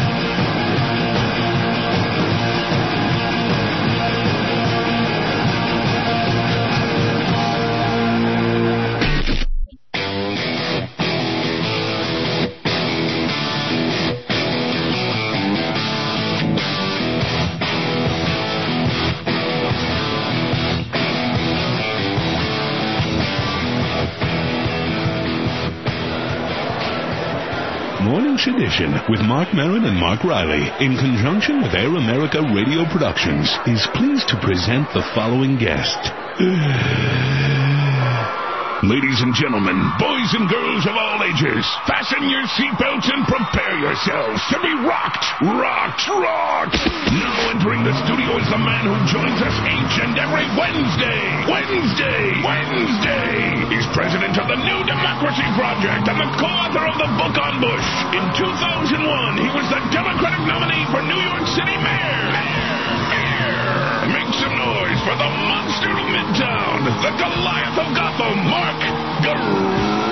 Morning Sedition with Mark Maron and Mark Riley, in conjunction with Air America Radio Productions, is pleased to present the following guest. Ladies and gentlemen, boys and girls of all ages, fasten your seatbelts and prepare yourselves to be rocked. Now entering the studio is the man who joins us each and every Wednesday. He's president of the New Democracy Project and the co-author of the book on Bush. In 2001, he was the Democratic nominee for New York City mayor. Make some noise for the monster of Midtown, the Goliath of Gotham, Mark Green.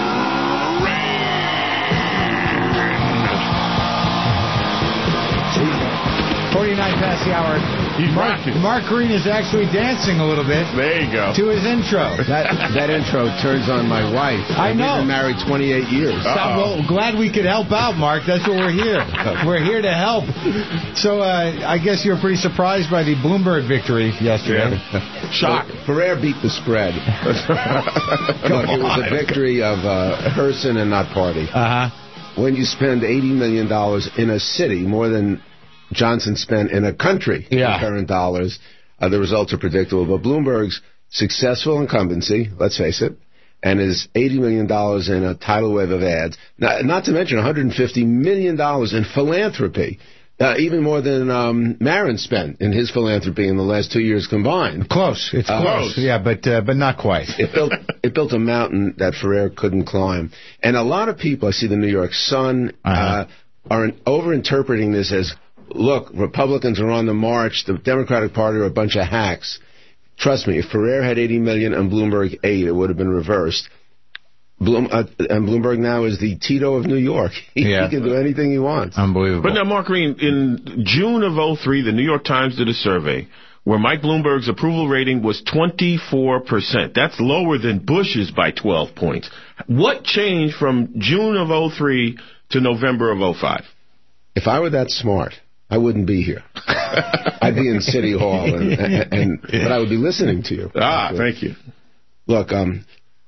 49 past the hour. Mark Green is actually dancing a little bit. There you go. To his intro. That intro turns on my wife. I know. We've been married 28 years. Well, glad we could help out, Mark. That's what we're here. We're here to help. So I guess you're pretty surprised by the Bloomberg victory yesterday. Yeah. Shock. Ferrer beat the spread. Look, it was a victory of person and not party. When you spend $80 million in a city, more than Johnson spent in a country in current dollars, the results are predictable. But Bloomberg's successful incumbency, let's face it, and his $80 million in a tidal wave of ads, not to mention $150 million in philanthropy, even more than Maron spent in his philanthropy in the last 2 years combined. Close. It's close. Yeah, but not quite. It built a mountain that Ferrer couldn't climb. And a lot of people, I see the New York Sun, are overinterpreting this as, look, Republicans are on the march. The Democratic Party are a bunch of hacks. Trust me, if Ferrer had $80 million and Bloomberg $8, it would have been reversed. And Bloomberg now is the Tito of New York. He can do anything he wants. Unbelievable. But now, Mark Green, in June of 2003, the New York Times did a survey where Mike Bloomberg's approval rating was 24%. That's lower than Bush's by 12 points. What changed from June of 2003 to November of 2005? If I were that smart, I wouldn't be here. I'd be in City Hall, but I would be listening to you. Thank you. Look,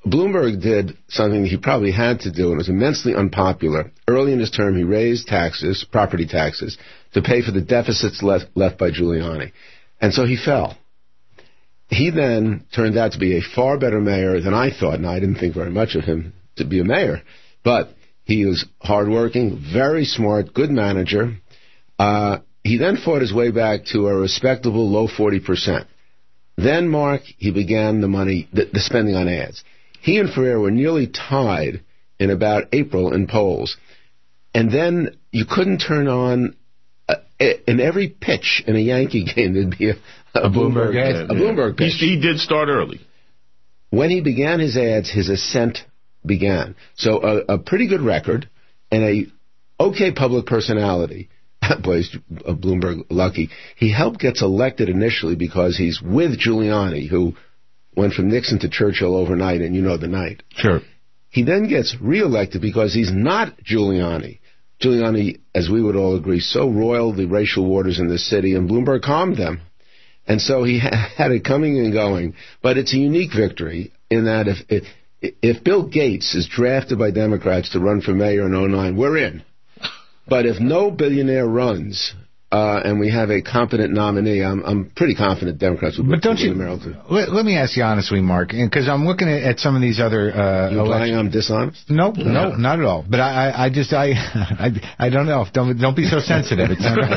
Bloomberg did something he probably had to do, and it was immensely unpopular. Early in his term, he raised taxes, property taxes, to pay for the deficits left by Giuliani. And so he fell. He then turned out to be a far better mayor than I thought, and I didn't think very much of him to be a mayor. But he was hardworking, very smart, good manager. He then fought his way back to a respectable low 40%. Then, Mark, he began the spending on ads. He and Ferrer were nearly tied in about April in polls. And then you couldn't turn on, in every pitch in a Yankee game, there'd be a Bloomberg ad. A Bloomberg pitch. He did start early. When he began his ads, his ascent began. So a pretty good record and a okay public personality. Boy, is Bloomberg lucky. He helped gets elected initially because he's with Giuliani, who went from Nixon to Churchill overnight, and you know the night. Sure. He then gets reelected because he's not Giuliani. Giuliani, as we would all agree, so roiled the racial waters in the city, and Bloomberg calmed them. And so he had it coming and going. But it's a unique victory in that if Bill Gates is drafted by Democrats to run for mayor in 2009, we're in. But if no billionaire runs, and we have a competent nominee, I'm pretty confident Democrats will. But don't you? Let me ask you honestly, Mark, because I'm looking at some of these other. You implying I'm dishonest? No, not at all. But I don't know. Don't be so sensitive.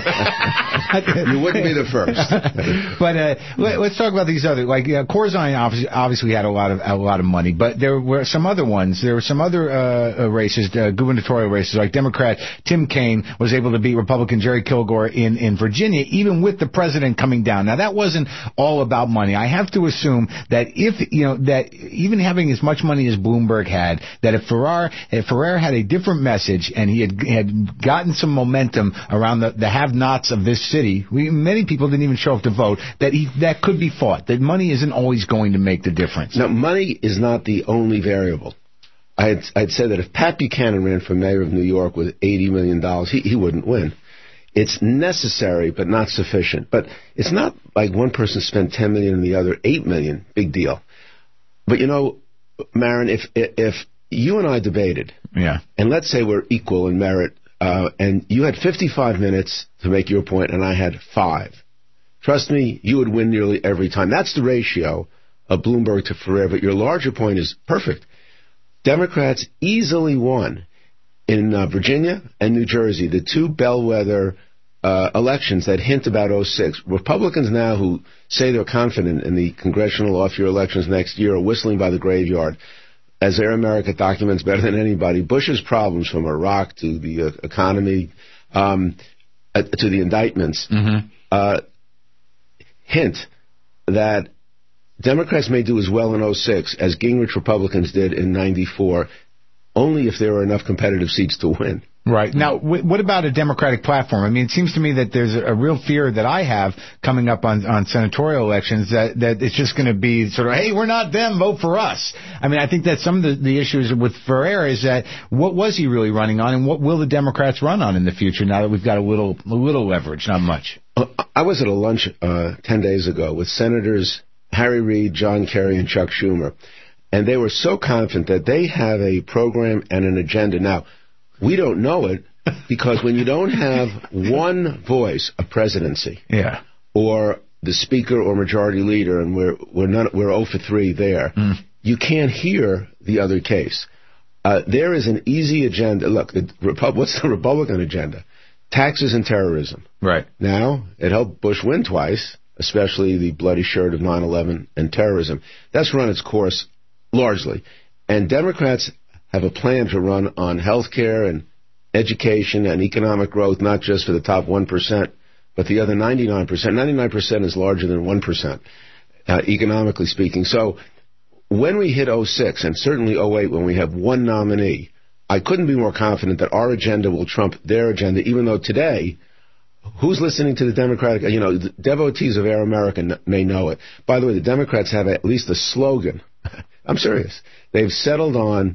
You wouldn't be the first. But let's talk about these other, like Corzine obviously had a lot of money, but there were some other ones. There were some other races, gubernatorial races, like Democrat Tim Kaine was able to beat Republican Jerry Kilgore in Virginia, even with the president coming down. Now, that wasn't all about money. I have to assume that that even having as much money as Bloomberg had, that if Ferrer had a different message and he had gotten some momentum around the have-nots of this city, many people didn't even show up to vote, that could be fought, that money isn't always going to make the difference. Now, money is not the only variable. I'd say that if Pat Buchanan ran for mayor of New York with $80 million, he wouldn't win. It's necessary, but not sufficient. But it's not like one person spent $10 million and the other $8 million. Big deal. But Marin, if you and I debated, and let's say we're equal in merit, and you had 55 minutes to make your point, and I had 5, trust me, you would win nearly every time. That's the ratio of Bloomberg to Ferrer. But your larger point is perfect. Democrats easily won in Virginia and New Jersey, the two bellwether elections that hint about 2006. Republicans now who say they're confident in the congressional off-year elections next year are whistling by the graveyard. As Air America documents better than anybody, Bush's problems from Iraq to the economy to the indictments hint that Democrats may do as well in 2006 as Gingrich Republicans did in 94, only if there are enough competitive seats to win. Right. Now, what about a Democratic platform? I mean, it seems to me that there's a real fear that I have coming up on senatorial elections that it's just going to be sort of, hey, we're not them, vote for us. I mean, I think that some of the issues with Ferrer is that what was he really running on, and what will the Democrats run on in the future now that we've got a little leverage, not much? I was at a lunch 10 days ago with Senators Harry Reid, John Kerry, and Chuck Schumer, and they were so confident that they have a program and an agenda. Now, we don't know it because when you don't have one voice, a presidency, or the speaker or majority leader, and we're 0 for 3 there, you can't hear the other case. There is an easy agenda. Look, what's the Republican agenda? Taxes and terrorism. Right. Now, it helped Bush win twice, especially the bloody shirt of 9/11 and terrorism. That's run its course largely. And Democrats have a plan to run on health care and education and economic growth, not just for the top 1%, but the other 99%. 99% is larger than 1%, economically speaking. So when we hit 2006, and certainly 2008 when we have one nominee, I couldn't be more confident that our agenda will trump their agenda, even though today, who's listening to the Democratic, the devotees of Air America may know it. By the way, the Democrats have at least a slogan. I'm serious. They've settled on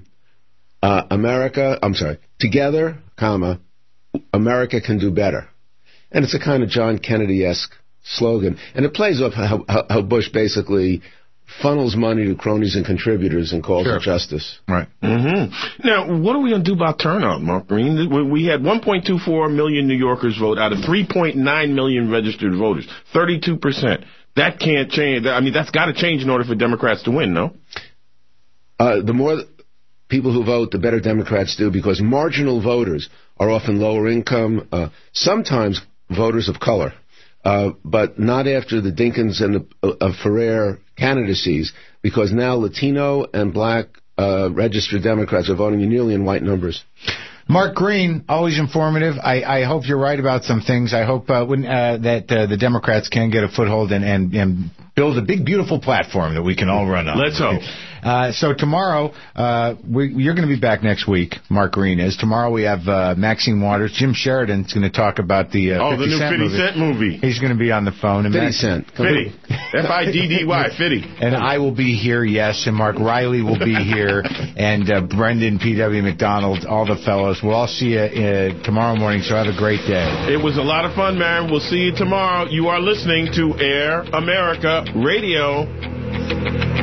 together, America can do better. And it's a kind of John Kennedy-esque slogan. And it plays off how Bush basically funnels money to cronies and contributors and calls it justice. Right. Mm-hmm. Now, what are we going to do about turnout, Mark Green? We had 1.24 million New Yorkers vote out of 3.9 million registered voters, 32%. That can't change. I mean, that's got to change in order for Democrats to win, no? The more people who vote, the better Democrats do, because marginal voters are often lower income, sometimes voters of color, but not after the Dinkins and Ferrer candidacies, because now Latino and black registered Democrats are voting nearly in white numbers. Mark Green, always informative. I hope you're right about some things. I hope that the Democrats can get a foothold and build a big, beautiful platform that we can all run on. Let's hope. So tomorrow, you're going to be back next week, Mark Green is. Tomorrow we have Maxine Waters. Jim Sheridan's going to talk about the 50 new Cent 50 Cent movie. He's going to be on the phone. And 50 Cent. Fiddy. F-I-D-D-Y, Fiddy. And I will be here, yes, and Mark Riley will be here, and Brendan P.W. McDonald, all the fellows. We'll all see you tomorrow morning, so have a great day. It was a lot of fun, man. We'll see you tomorrow. You are listening to Air America Radio.